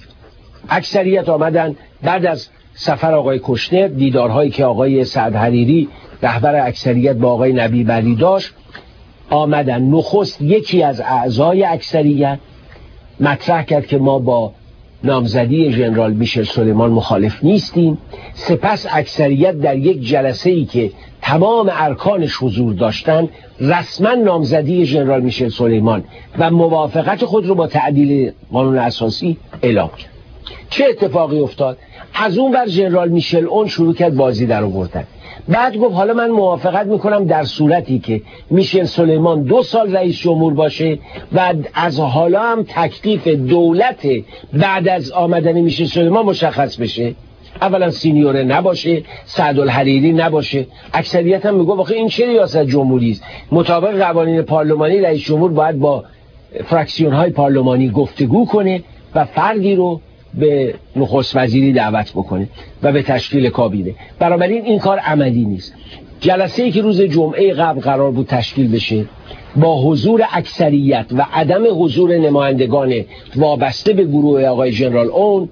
[SPEAKER 4] اکثریت آمدن بعد از سفر آقای کشنر، دیدارهایی که آقای سعد حریری رهبر اکثریت با آقای نبی بری داشت، آمدن نخست یکی از اعضای اکثریت مطرح کرد که ما با نامزدی ژنرال میشل سلیمان مخالف نیستیم. سپس اکثریت در یک جلسه‌ای که تمام ارکانش حضور داشتن رسما نامزدی ژنرال میشل سلیمان و موافقت خود رو با تعدیل قانون اساسی اعلام کرد. چه اتفاقی افتاد؟ از اون ور ژنرال میشل اون شروع کرد بازی در آوردن. بعد گفت حالا من موافقت میکنم در صورتی که میشل سلیمان 2 سال رئیس جمهور باشه و از حالا هم تکلیف دولت بعد از آمدن میشل سلیمان مشخص بشه. اولا سینیوره نباشه، سعد الحریری نباشه. اکثریت هم میگه واقعا این چه ریاست جمهوری است؟ مطابق قوانین پارلمانی رئیس جمهور باید با فراکسیون های پارلمانی گفتگو کنه و فردی رو به نخست وزیری دعوت بکنه و به تشکیل کابینه. بنابراین این کار عملی نیست. جلسه‌ای که روز جمعه قبل قرار بود تشکیل بشه با حضور اکثریت و عدم حضور نمایندگان وابسته به گروه آقای ژنرال اون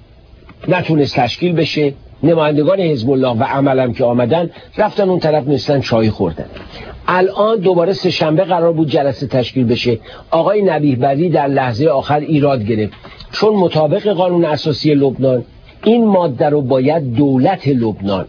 [SPEAKER 4] نتونست تشکیل بشه. نمایندگان حزب الله و عملم که آمدن رفتن اون طرف نشستن چای خوردن. الان دوباره سه‌شنبه قرار بود جلسه تشکیل بشه. آقای نبیه بری در لحظه آخر ایراد گرفت، چون مطابق قانون اساسی لبنان این ماده رو باید دولت لبنان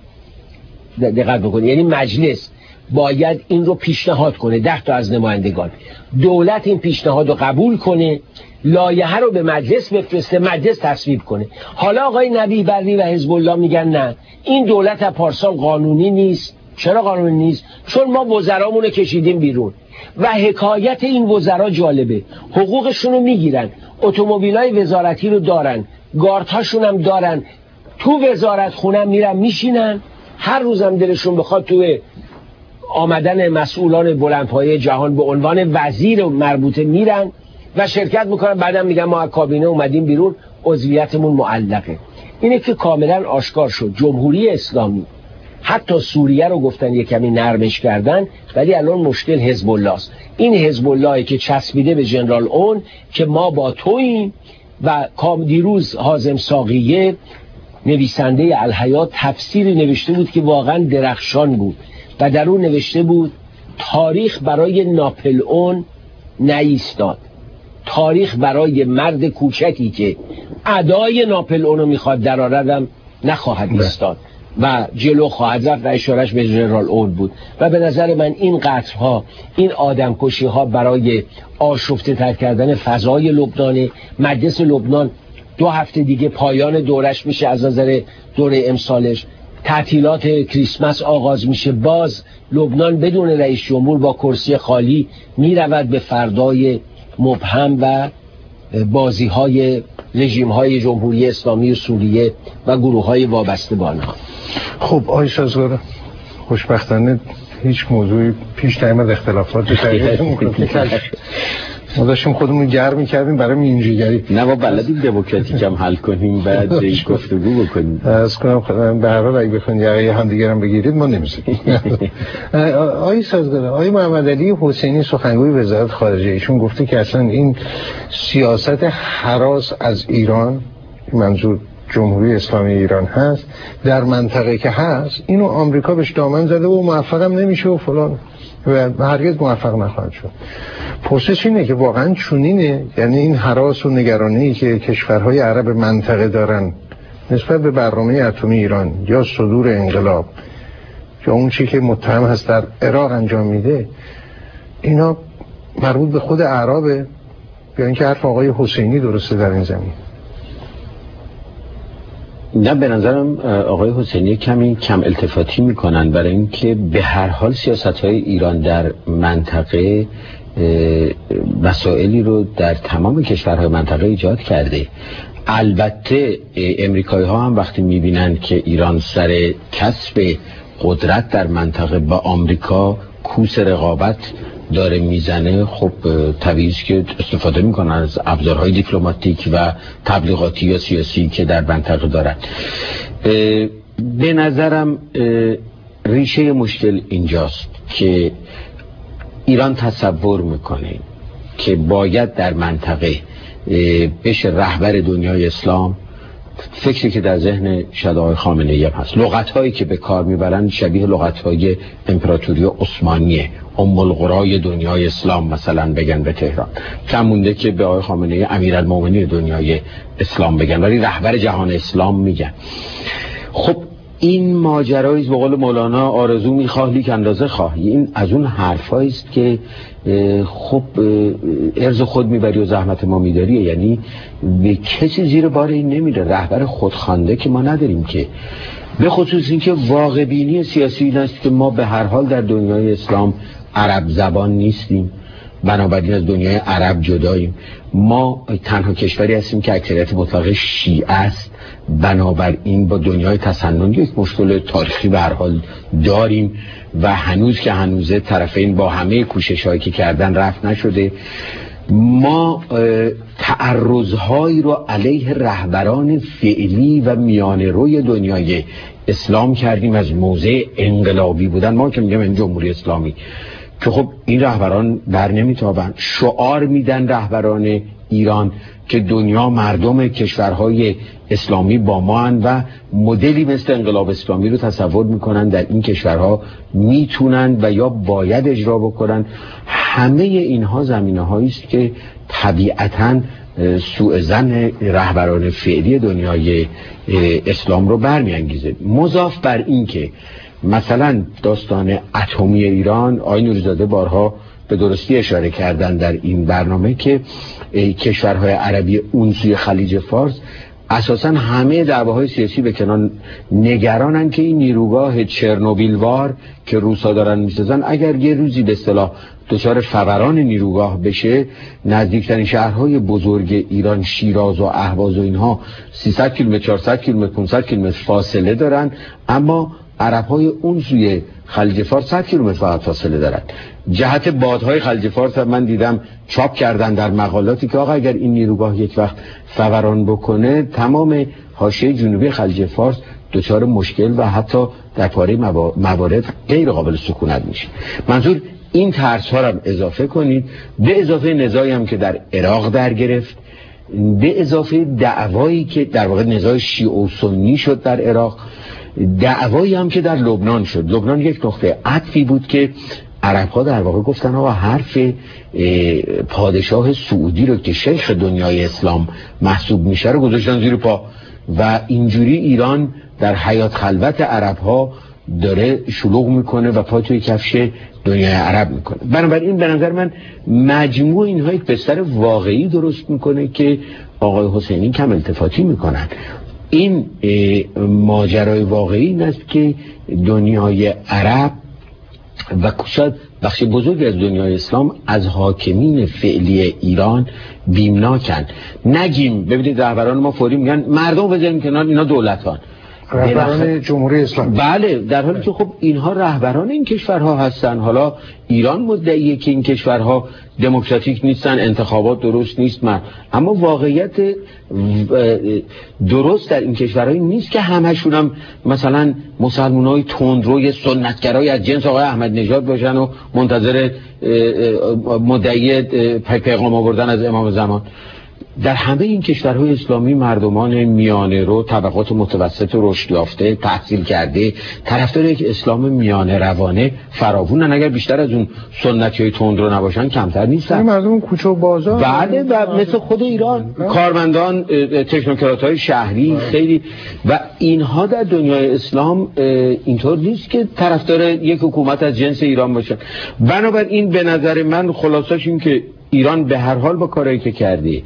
[SPEAKER 4] دقت بکنه، یعنی مجلس باید این رو پیشنهاد کنه، 10 تا از نمایندگان، دولت این پیشنهاد رو قبول کنه، لایحه رو به مجلس بفرسته، مجلس تصویب کنه. حالا آقای نبیه بری و حزب الله میگن نه این دولت پارسال قانونی نیست. چرا قانونی نیست؟ چون ما وزرامون رو کشیدیم بیرون و حکایت این وزرا جالبه، حقوقشون رو میگیرن، اتومبیلای وزارتی رو دارن، گاردهاشون هم دارن، تو وزارت خونه میرن میشینن، هر روزم دلشون بخواد تو آمدن مسئولان بلندپایه جهان به عنوان وزیر مربوطه میرن و شرکت میکنن، بعدم میگن ما از کابینه اومدیم بیرون، عضویتمون معلقه. اینه که کاملا آشکار شد جمهوری اسلامی حتی سوریه رو گفتن یه کمی نرمش کردن، ولی الان مشکل حزب الله است. این حزب اللهی که چسبیده به ژنرال اون که ما با توییم. و دیروز حازم ساقیه نویسنده الحیات تفسیری نوشته بود که واقعا درخشان بود و در اون نوشته بود تاریخ برای ناپلئون نایستاد، تاریخ برای مرد کوچکی که ادای ناپلئون رو میخواد درآوردم نخواهد ایستاد و جلو خواهد رفت و اشارش به ژنرال اون بود. و به نظر من این قتل‌ها، این آدمکشی‌ها برای آشفته تر کردن فضای لبنان. مجلس لبنان 2 هفته دیگه پایان دورش میشه، از نظر دوره امسالش تعطیلات کریسمس آغاز میشه، باز لبنان بدون رئیس جمهور با کرسی خالی میرود به فردای مبهم و بازی‌های رژیم‌های جمهوری اسلامی و سوریه و گروه‌های وابسته به آنها.
[SPEAKER 1] خب آقای سازگار، خوشبختانه هیچ موضوعی پیش نیامد اختلافات ما داشتیم خودمون گرم می‌کردیم برای مینجیگری.
[SPEAKER 5] نه ما بلدیم دموکراتیک هم حل کنیم بعد گفتگو بکنیم.
[SPEAKER 1] از کنم به هر حال اگه بخواید یه هم دیگه هم بگیرید ما نمی‌ذاریم. آقای سازگار، آقای محمد علی حسینی سخنگوی وزارت خارجه ایشون گفته که اصلا این سیاست هراس از ایران، منظور جمهوری اسلامی ایران هست، در منطقه که هست اینو آمریکا بهش دامن زده و موفق هم نمیشه و فلان و هرگز موفق نخواهد شد. پرسش اینه که واقعا چونینه؟ یعنی این هراس و نگرانی که کشورهای عرب منطقه دارن نسبت به برنامه اتمی ایران یا صدور انقلاب یا اون چی که متهم هست در عراق انجام میده، اینا مربوط به خود اعرابه یا اینکه حرف آقای حسینی درسته در این زمین؟
[SPEAKER 5] نه، به نظرم آقای حسینی کمی کم التفاتی میکنن، برای اینکه به هر حال سیاست‌های ایران در منطقه مسائلی رو در تمام کشورهای منطقه ایجاد کرده. البته امریکایی ها هم وقتی میبینن که ایران سر کسب قدرت در منطقه با آمریکا کوس رقابت داره میزنه، خب طبیعی است که استفاده میکنن از ابزارهای دیپلماتیک و تبلیغاتی یا سیاسی که در منطقه دارن. به نظرم ریشه مشکل اینجاست که ایران تصور میکنه که باید در منطقه بشه رهبر دنیای اسلام. فکری که در ذهن شاید آقای خامنه‌ای هم هست. لغت‌هایی که به کار میبرن شبیه لغت‌های امپراتوری عثمانیه، ام القرای دنیای اسلام مثلا بگن به تهران. کم مونده که به آقای خامنه‌ای امیرالمومنین دنیای اسلام بگن، ولی رهبر جهان اسلام میگن. خب این ماجرایی به قول مولانا آرزو میخواه لیک اندازه خواهی. این از اون حرفایی است که خب ارز خود میبری و زحمت ما میداری، یعنی به کسی زیر بار این نمیره. رهبر خودخوانده که ما نداریم که، به خصوص اینکه واقع بینی سیاسی این است که ما به هر حال در دنیای اسلام عرب زبان نیستیم، بنابراین از دنیای عرب جداییم. ما تنها کشوری هستیم که اکثریت مطلق شیعه است، بنابراین با دنیای تسنن یک مشکل تاریخی به هر حال داریم و هنوز که هنوزه طرفین با همه کوشش‌هایی که کردن رفع نشده. ما تعرض‌هایی رو علیه رهبران فعلی و میانه روی دنیای اسلام کردیم از موضع انقلابی بودن. ما که میگم این جمهوری اسلامی که خب این رهبران بر نمیتابن، شعار میدن رهبران ایران که دنیا مردم کشورهای اسلامی با ما هن و مدلی مثل انقلاب اسلامی رو تصور میکنن در این کشورها میتونن و یا باید اجرا بکنن. همه اینها زمینه هایی است که طبیعتاً سوء ظن رهبران فعلی دنیای اسلام رو برمیانگیزه. مضاف بر این که مثلا داستان اتمی ایران، آقای نوری‌زاده بارها به درستی اشاره کردن در این برنامه که کشورهای عربی اون سوی خلیج فارس اساساً همه دعواهای سیاسی به کنار نگرانن که این نیروگاه چرنوبیلوار که روسا دارن میسازن اگر یه روزی به اصطلاح دچار فوران نیروگاه بشه، نزدیکترین شهرهای بزرگ ایران شیراز و اهواز و اینها 300 کیلومتر 400 کیلومتر 500 کیلومتر فاصله دارن، اما عرب‌های اون سوی خلیج فارس 100 کیلومتر فقط فاصله دارن. جهت بادهای خلیج فارس من دیدم چاپ کردن در مقالاتی که آقا اگر این نیروگاه یک وقت فوران بکنه تمام حاشیه جنوبی خلیج فارس دچار مشکل و حتی در پاره موارد غیر قابل سکونت میشه. منظور این ترس ها رو اضافه کنید، به اضافه نزاعی هم که در عراق در گرفت، به اضافه دعوایی که در واقع نزاع شیعه و سنی شد در عراق، دعوایی هم که در لبنان شد. لبنان یک نقطه عطفی بود که عرب‌ها در واقع گفتن آقا حرف پادشاه سعودی رو که شیخ دنیای اسلام محسوب میشه رو گذاشتن زیر پا و اینجوری ایران در حیات خلوت عرب‌ها داره شلوغ میکنه و پا توی کفش دنیای عرب میکنه. بنابراین به نظر من مجموع اینها یک بستر واقعی درست میکنه که آقای حسینی کم التفاتی میکنن. این ماجرای واقعی این است که دنیای عرب و شاید بخش بزرگی از دنیای اسلام از حاکمین فعلی ایران بیمناکن. نگیم ببینید رهبران ما فوری میگن مردم بذاریم کنار، اینا دولتان،
[SPEAKER 1] رهبران جمهوری اسلامی.
[SPEAKER 5] بله، در حالی که خب اینها رهبران این کشورها هستن. حالا ایران مدعیه که این کشورها دموکراتیک نیستن، انتخابات درست نیست، اما واقعیت درست در این کشورهای نیست که همشون هم مثلا مسلمانای تندروی سنتگرای از جنس آقای احمد نژاد باشن و منتظر مدعی پیغام آوردن از امام زمان. در همه این کشورهای اسلامی مردمان میانه رو، طبقات متوسط و رشد یافته، تحصیل کرده، طرفدار یک اسلام میانه روانه فراوونن. اگر بیشتر از اون سنتیای تندرو نباشن کمتر نیستن.
[SPEAKER 1] مردم کوچه و بازار
[SPEAKER 5] بله، و مثل خود ایران کارمندان، تکنوکرات‌های شهری خیلی، و اینها در دنیای اسلام اینطور نیست که طرفدار یک حکومت از جنس ایران باشن. بنابراین به نظر من خلاصش این که ایران به هر حال با کارهایی که کرده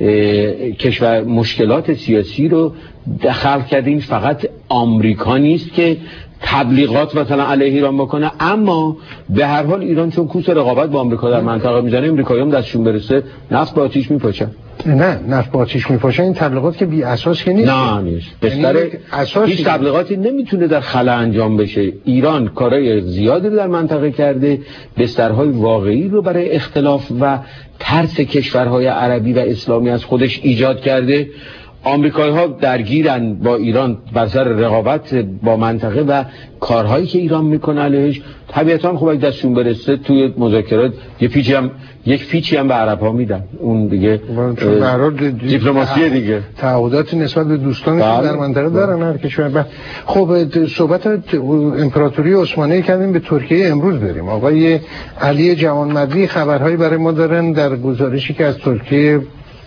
[SPEAKER 5] کشور مشکلات سیاسی رو خلق کرده. این فقط آمریکا نیست که تبلیغات مثلا علیه ایران بکنه، اما به هر حال ایران چون کوس رقابت با آمریکا در منطقه میزنه، امریکایی‌ها دستشون برسه نفت با آتیش میپاچن.
[SPEAKER 1] نه، نفت با آتیش میپاچن. این تبلیغات که بی اساس که نیست.
[SPEAKER 5] نه نیست. بستر هیچ تبلیغاتی نمیتونه در خلا انجام بشه. ایران کارهای زیادی رو در منطقه کرده، بسترهای واقعی رو برای اختلاف و ترس کشورهای عربی و اسلامی از خودش ایجاد کرده. آمریکایی‌ها درگیرن با ایران بر سر رقابت با منطقه و کارهایی که ایران میکنه علیهش. طبیعتاً خب اگه دستشون برسه توی مذاکرات یک پیچی هم به عرب‌ها میدن. اون دیگه دیپلماسی دیگه،
[SPEAKER 1] تعهدات نسبت به دوستانشون در منطقه دارن هر کشور. خب صحبت امپراتوری عثمانی کردیم، به ترکیه امروز بریم. آقای علی جوانمردی خبرهایی برای ما دارن در گزارشی که از ترکیه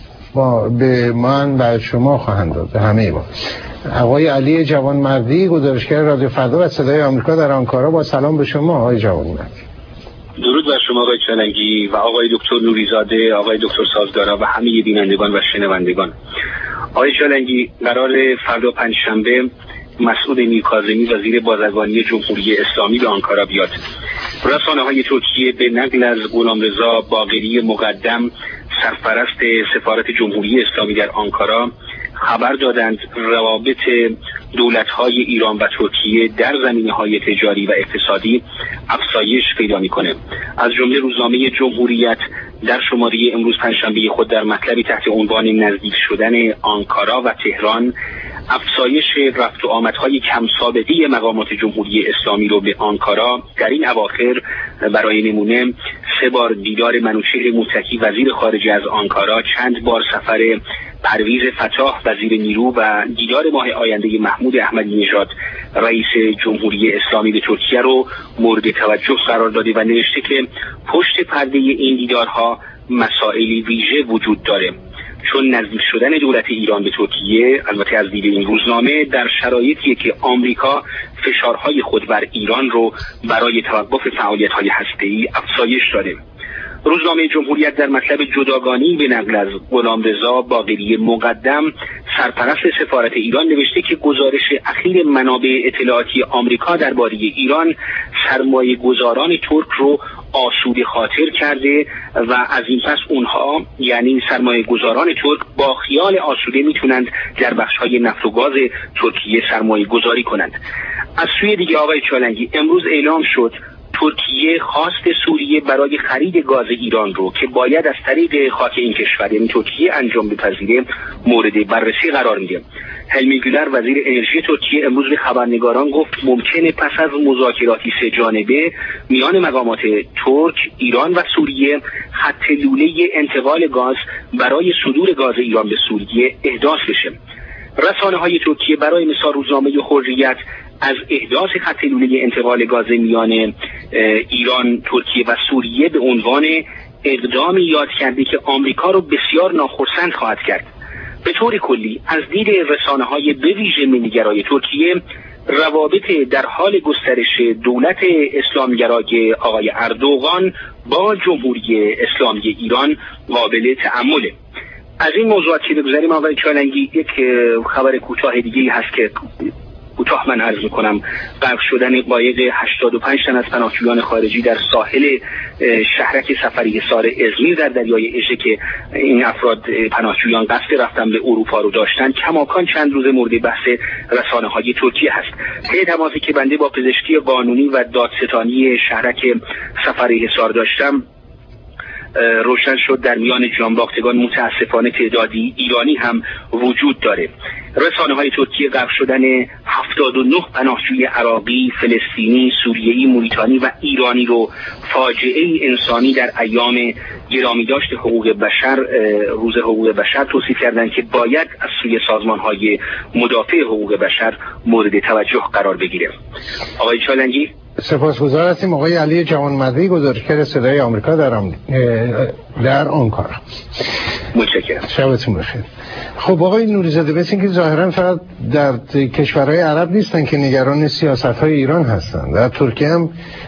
[SPEAKER 1] به من و شما خواهند داد، همه ما. آقای علی جوانمردی، گزارشگر رادیو فردا و صدای آمریکا در آنکارا، با سلام به شما آقای جوانمردی.
[SPEAKER 7] درود بر شما آقای چالنگی و آقای دکتر نوریزاده، آقای دکتر سازگارا و همه بینندگان و شنوندگان. آقای چالنگی، قرار فردا پنجشنبه مسعود میرکاظمی وزیر بازرگانی جمهوری اسلامی به آنکارا بیاد. رسانه‌های ترکیه به نقل از غلامرضا باقری مقدم، سرپرست سفارت جمهوری اسلامی در آنکارا، خبر دادند روابط دولت‌های ایران و ترکیه در زمینه‌های تجاری و اقتصادی افزایش پیدا می‌کنه. از جمله روزنامه جمهوریت در شماره امروز پنجشنبه خود در مطلبی تحت عنوان نزدیک شدن آنکارا و تهران، افزایش رفت و آمدهای کم سابقه مقامات جمهوری اسلامی رو به آنکارا در این اواخر، برای نمونه 3 بار دیدار منوچهر متکی وزیر خارجه از آنکارا، چند بار سفر پرویز فتاح وزیر نیرو و دیدار ماه آینده محمود احمدی نژاد رئیس جمهوری اسلامی به ترکیه رو مورد توجه قرار داده و نوشته که پشت پرده این دیدارها مسائلی ویژه وجود داره، چون نزدیک شدن دولت ایران به ترکیه، البته از دید این روزنامه، در شرایطی که آمریکا فشارهای خود بر ایران رو برای توقف فعالیت‌های هسته‌ای افزایش داده. روزنامه جمهوریت در مطلب جداگانه‌ای به نقل از غلامرضا باقری مقدم، سرپرست سفارت ایران، نوشته که گزارش اخیر منابع اطلاعاتی آمریکا درباره ایران سرمایه گذاران ترک رو آسوده خاطر کرده و از این پس اونها یعنی سرمایه گذاران ترک با خیال آسوده میتونند در بخش‌های نفت و گاز ترکیه سرمایه گذاری کنند. از سوی دیگه آقای چالنگی امروز اعلام شد ترکیه خواست سوریه برای خرید گاز ایران رو که باید از طریق خاک این کشور یعنی ترکیه انجام بپذیره مورد بررسی قرار میده. هلمی گولر وزیر انرژی ترکیه امروز به خبرنگاران گفت ممکنه پس از مذاکراتی سه جانبه میان مقامات ترک، ایران و سوریه خط لوله انتقال گاز برای صدور گاز ایران به سوریه احداث بشه. رسانه‌های ترکیه برای مثال روزنامه حریت از احداث خط لوله انتقال گاز میان ایران، ترکیه و سوریه به عنوان اقدامی یاد کرده که آمریکا رو بسیار ناخرسند خواهد کرد. به طور کلی از دید رسانه‌های به ویژه ملی‌گرای ترکیه روابط در حال گسترش دولت اسلامگرای آقای اردوغان با جمهوری اسلامی ایران قابل تأمله. از این موضوعات که بگذاریم آقای چالنگی، یک خبر کوتاه دیگه هست که کوتاه من عرض میکنم. غرق شدن قایق 85 تن از پناهجویان خارجی در ساحل شهرک سفری حصار ازمیر در دریای اژه که این افراد پناهجویان قصد رفتن به اروپا رو داشتن کماکان چند روز مورد بحث رسانه‌های ترکیه هست. طی تماسی که بنده با پزشکی قانونی و دادستانی شهرک سفری حصار داشتم روشن شد در میان جانباختگان متاسفانه تعدادی ایرانی هم وجود داره. رسانه‌های ترکیه غرق شدن 79 پناهجوی عراقی، فلسطینی، سوریه‌ای، موریتانی و ایرانی رو فاجعه انسانی در ایام گرامیداشت حقوق بشر روز حقوق بشر توصیف کردند که باید از سوی سازمان‌های مدافع حقوق بشر مورد توجه قرار بگیره. آقای چالنگی،
[SPEAKER 1] سپاسگزار هستیم. آقای علی جوانمردی، گزارشگر صدای آمریکا در آنکارا.
[SPEAKER 7] متشکرم.
[SPEAKER 1] شبتون بخیر. خب آقای نوری‌زاده، مثل اینکه ظاهرا فقط در کشورهای عرب نیستن که نگران سیاست‌های ایران هستن. در ترکیه هم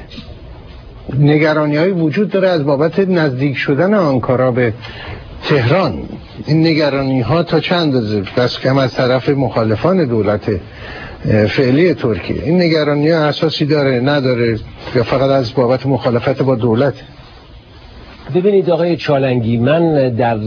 [SPEAKER 1] نگرانی‌های وجود داره از بابت نزدیک شدن آنکارا به تهران. این نگرانی‌ها تا چند اندازه بس کم از طرف مخالفان دولت فعلی ترکیه؟ این نگرانی ها اساسی داره نداره یا فقط از بابت مخالفت با دولت؟
[SPEAKER 4] ببینید آقای چالنگی، من در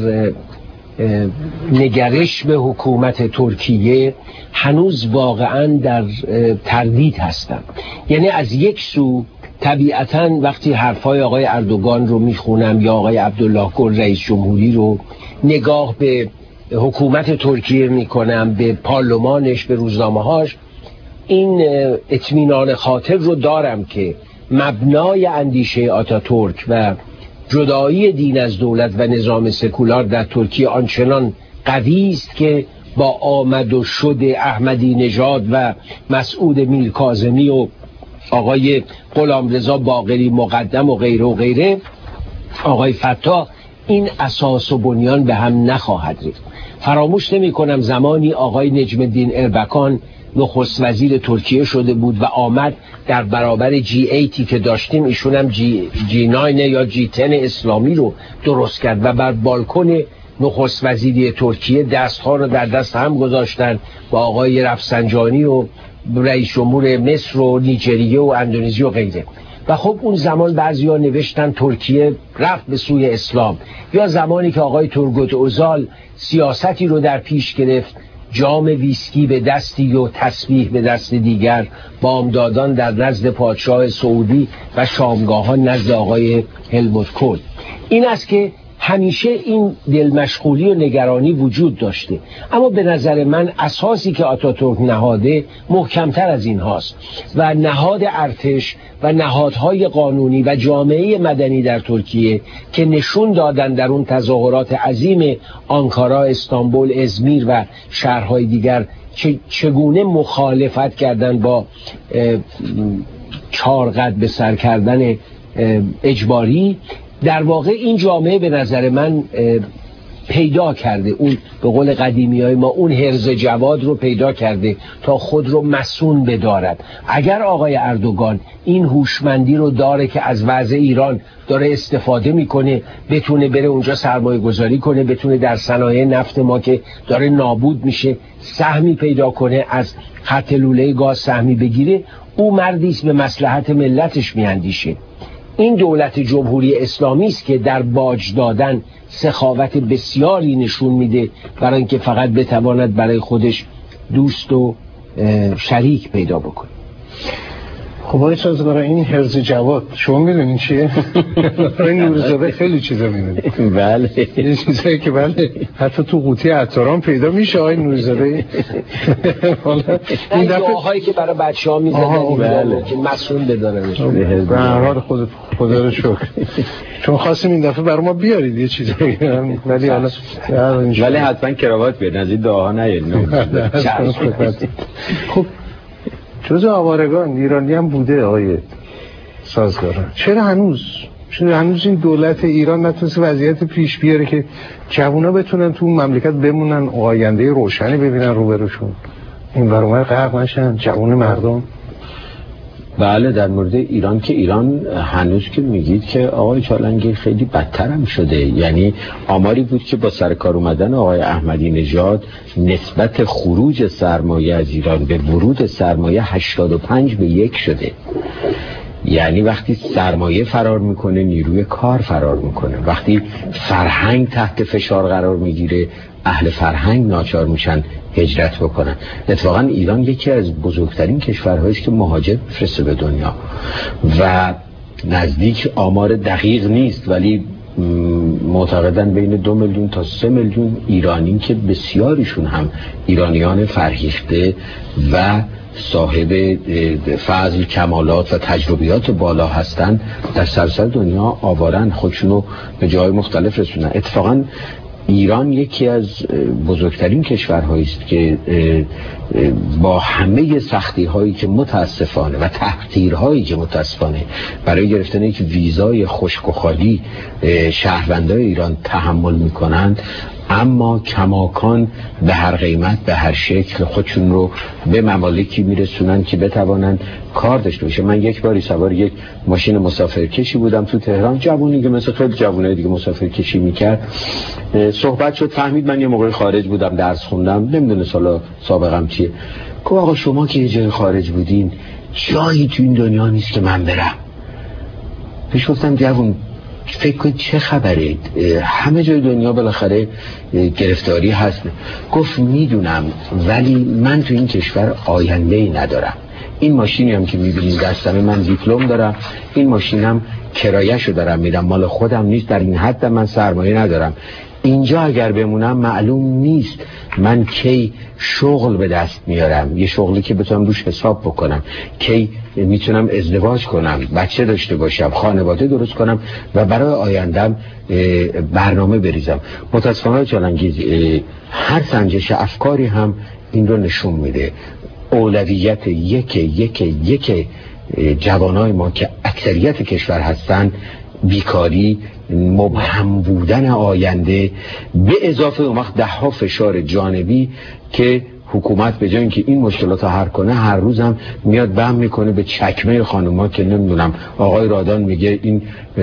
[SPEAKER 4] نگرش به حکومت ترکیه هنوز واقعا در تردید هستم. یعنی از یک سو طبیعتاً وقتی حرفای آقای اردوغان رو میخونم یا آقای عبدالله گل رئیس جمهوری رو نگاه به حکومت ترکیه میکنم، به پارلمانش، به روزنامه‌هاش، این اطمینان خاطر رو دارم که مبنای اندیشه آتاتورک و جدایی دین از دولت و نظام سکولار در ترکیه آنچنان قوی است که با آمد و شد احمدی نژاد و مسعود میرکاظمی و آقای غلامرضا باقری مقدم و غیره و غیره، آقای فتاح، این اساس و بنیان به هم نخواهد ریخت. فراموش نمی کنم زمانی آقای نجم الدین اربکان نخست وزیر ترکیه شده بود و آمد در برابر G8 که داشتیم، ایشون هم G9 یا G10 اسلامی رو درست کرد و بر بالکن نخست وزیری ترکیه دستها رو در دست هم گذاشتن با آقای رفسنجانی و رئیس جمهور مصر و نیجریه و اندونزی و غیره. و خب اون زمان بعضیا نوشتن ترکیه رفت به سوی اسلام، یا زمانی که آقای تورگوت اوزال سیاستی رو در پیش گرفت، جام ویسکی به دستی و تسبیح به دست دیگر، بامدادان در نزد پادشاه سعودی و شامگاهان نزد آقای هلموت کول. این است که همیشه این دلمشغولی و نگرانی وجود داشته، اما به نظر من اساسی که آتاتورک نهاده محکمتر از این هاست و نهاد ارتش و نهادهای قانونی و جامعه مدنی در ترکیه که نشون دادن در اون تظاهرات عظیم آنکارا، استانبول، ازمیر و شهرهای دیگر چگونه مخالفت کردن با 4 قد به سر کردن اجباری. در واقع این جامعه به نظر من پیدا کرده، اون به قول قدیمی های ما اون هرز جواد رو پیدا کرده تا خود رو مسون بدارد. اگر آقای اردوغان این هوشمندی رو داره که از وضع ایران داره استفاده میکنه، بتونه بره اونجا سرمایه گذاری کنه، بتونه در صنایع نفت ما که داره نابود میشه سهمی پیدا کنه، از خط لوله گاز سهمی بگیره، او مردی است به مصلحت ملتش میاندیشه. این دولت جمهوری اسلامی است که در باج دادن سخاوت بسیاری نشون میده برای اینکه فقط بتواند برای خودش دوست و شریک پیدا بکنه.
[SPEAKER 1] خب آقای سازگار، این حرز جواد شما میدونین چیه؟ این نوریزاده خیلی چیزا میدونه.
[SPEAKER 5] بله
[SPEAKER 1] این چیزایی که بله حتی تو قوطی عطاران پیدا میشه آقای نوریزاده.
[SPEAKER 4] این دعاهایی که برای بچه‌ها میزدن
[SPEAKER 5] بله
[SPEAKER 4] که مسئول بدارنش.
[SPEAKER 1] به هر حال خدا رو شکر. چون خواستیم این دفعه برای ما بیارید یه چیزایی، ولی حالا
[SPEAKER 5] ولی حتما کراوات بیارید، از این دعاها نیارید.
[SPEAKER 1] خب جز آوارگان ایرانی هم بوده آقای سازگاران. چرا هنوز این دولت ایران نتونست وضعیت پیش بیاره که جوونا بتونن تو مملکت بمونن، آینده روشنی ببینن روبروشون، این برامر غرق نشن جوون مردم؟
[SPEAKER 5] بله در مورد ایران که ایران هنوز که میگید که آقای چالنگی خیلی بدتر هم شده. یعنی آماری بود که با سرکار اومدن آقای احمدی نژاد نسبت خروج سرمایه از ایران به ورود سرمایه 85-1 شده. یعنی وقتی سرمایه فرار میکنه نیروی کار فرار میکنه، وقتی فرهنگ تحت فشار قرار میگیره اهل فرهنگ ناچار میشن هجرت بکنن. اتفاقا ایران یکی از بزرگترین کشورهایی است که مهاجر میفرسته به دنیا و نزدیک آمار دقیق نیست ولی معتقدن بین 2 میلیون تا 3 میلیون ایرانی که بسیاریشون هم ایرانیان فرهیخته و صاحب فضل کمالات و تجربیات بالا هستن در سراسر دنیا آوارن، خودشونو به جای مختلف رسونن. اتفاقا ایران یکی از بزرگترین کشورهایی است که با همه سختی هایی که متاسفانه و تحقیرهایی که متاسفانه برای گرفتن یک ویزای خشک و خالی شهروندان ایران تحمل میکنند، اما کماکان به هر قیمت به هر شکل خودشون رو به ممالکی میرسونن که بتوانن کار داشته باشه. من یک باری سوار یک ماشین مسافرکشی بودم تو تهران، جوونی که مثل خیلی جوونای دیگه مسافرکشی میکرد، صحبت شد، فهمید من یه موقع خارج بودم درس خوندم، نمیدونه سالا سابقم چیه. گفت آقا شما که یه جای خارج بودین جایی تو این دنیا نیست که من برم. پیش گفتم جوون فکر کنید چه خبره، همه جای دنیا بالاخره گرفتاری هست. گفت میدونم ولی من تو این کشور آینده‌ای ندارم. این ماشینی هم که میبینید دستم، من دیپلم دارم، این ماشینم کرایه‌شو دارم میدم، مال خودم نیست، در این حد من سرمایه ندارم. اینجا اگر بمونم معلوم نیست من کی شغل به دست میارم، یه شغلی که بتونم روش حساب بکنم، کی میتونم ازدواج کنم، بچه داشته باشم، خانواده درست کنم و برای آیندم برنامه بریزم. متاسفانه چالنگیز هر سنجش افکاری هم این رو نشون میده. اولویت یک جوانای ما که اکثریت کشور هستن بیکاری، مبهم بودن آینده، به اضافه اون وقت 10 فشار جانبی که حکومت به جای اینکه این مشکلات رو حل کنه هر روز هم میاد بهم میکنه به چکمه خانوما که نمیدونم آقای رادان میگه این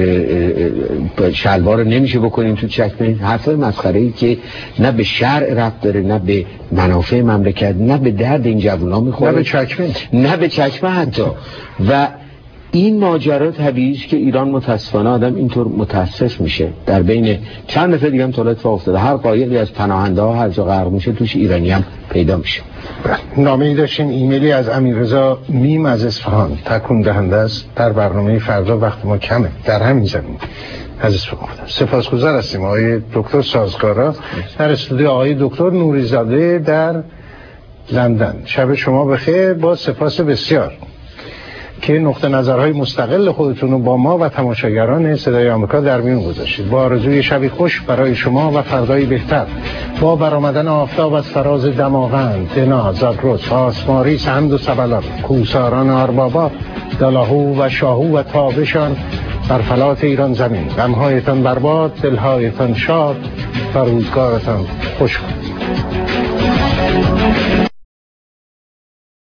[SPEAKER 5] شلوار رو نمیشه بکنیم تو چکمه. حرفای مسخره‌ای که نه به شرع ربط داره، نه به منافع مملکت، نه به درد این جوونا میخوره، نه به چکمه حتی. و این ماجرا طبیعیه که ایران متاسفانه آدم اینطور متاسف میشه. در بین چند نفر دیگه هم تا اتفاق افتاده، هر قایقی از پناهنده ها هر جا غرق میشه توش ایرانی هم پیدا میشه.
[SPEAKER 1] نامه‌ای داشتیم، ایمیلی از امیررضا میم از اصفهان، تکون دهنده است. در برنامه فردا وقت ما کمه در همین زمین از اصفهان. سپاسگزار هستیم آقای دکتر سازگارا در استودیو آقای دکتر نوریزاده در لندن. شب شما بخیر، با سپاس بسیار که نقطه نظرهای مستقل خودتون رو با ما و تماشاگران صدای آمریکا در میون گذاشتید. با آرزوی شبی خوش برای شما و فردایی بهتر، با برآمدن آفتاب از فراز دماوند، دنا، زاگرس، آسماریس، حمد و سبلان، کوساران آربابا، دلاهو و شاهو و تابشان بر فلات ایران زمین. غمهایتان برباد، دلهایتان شاد و روزگارتان خوش.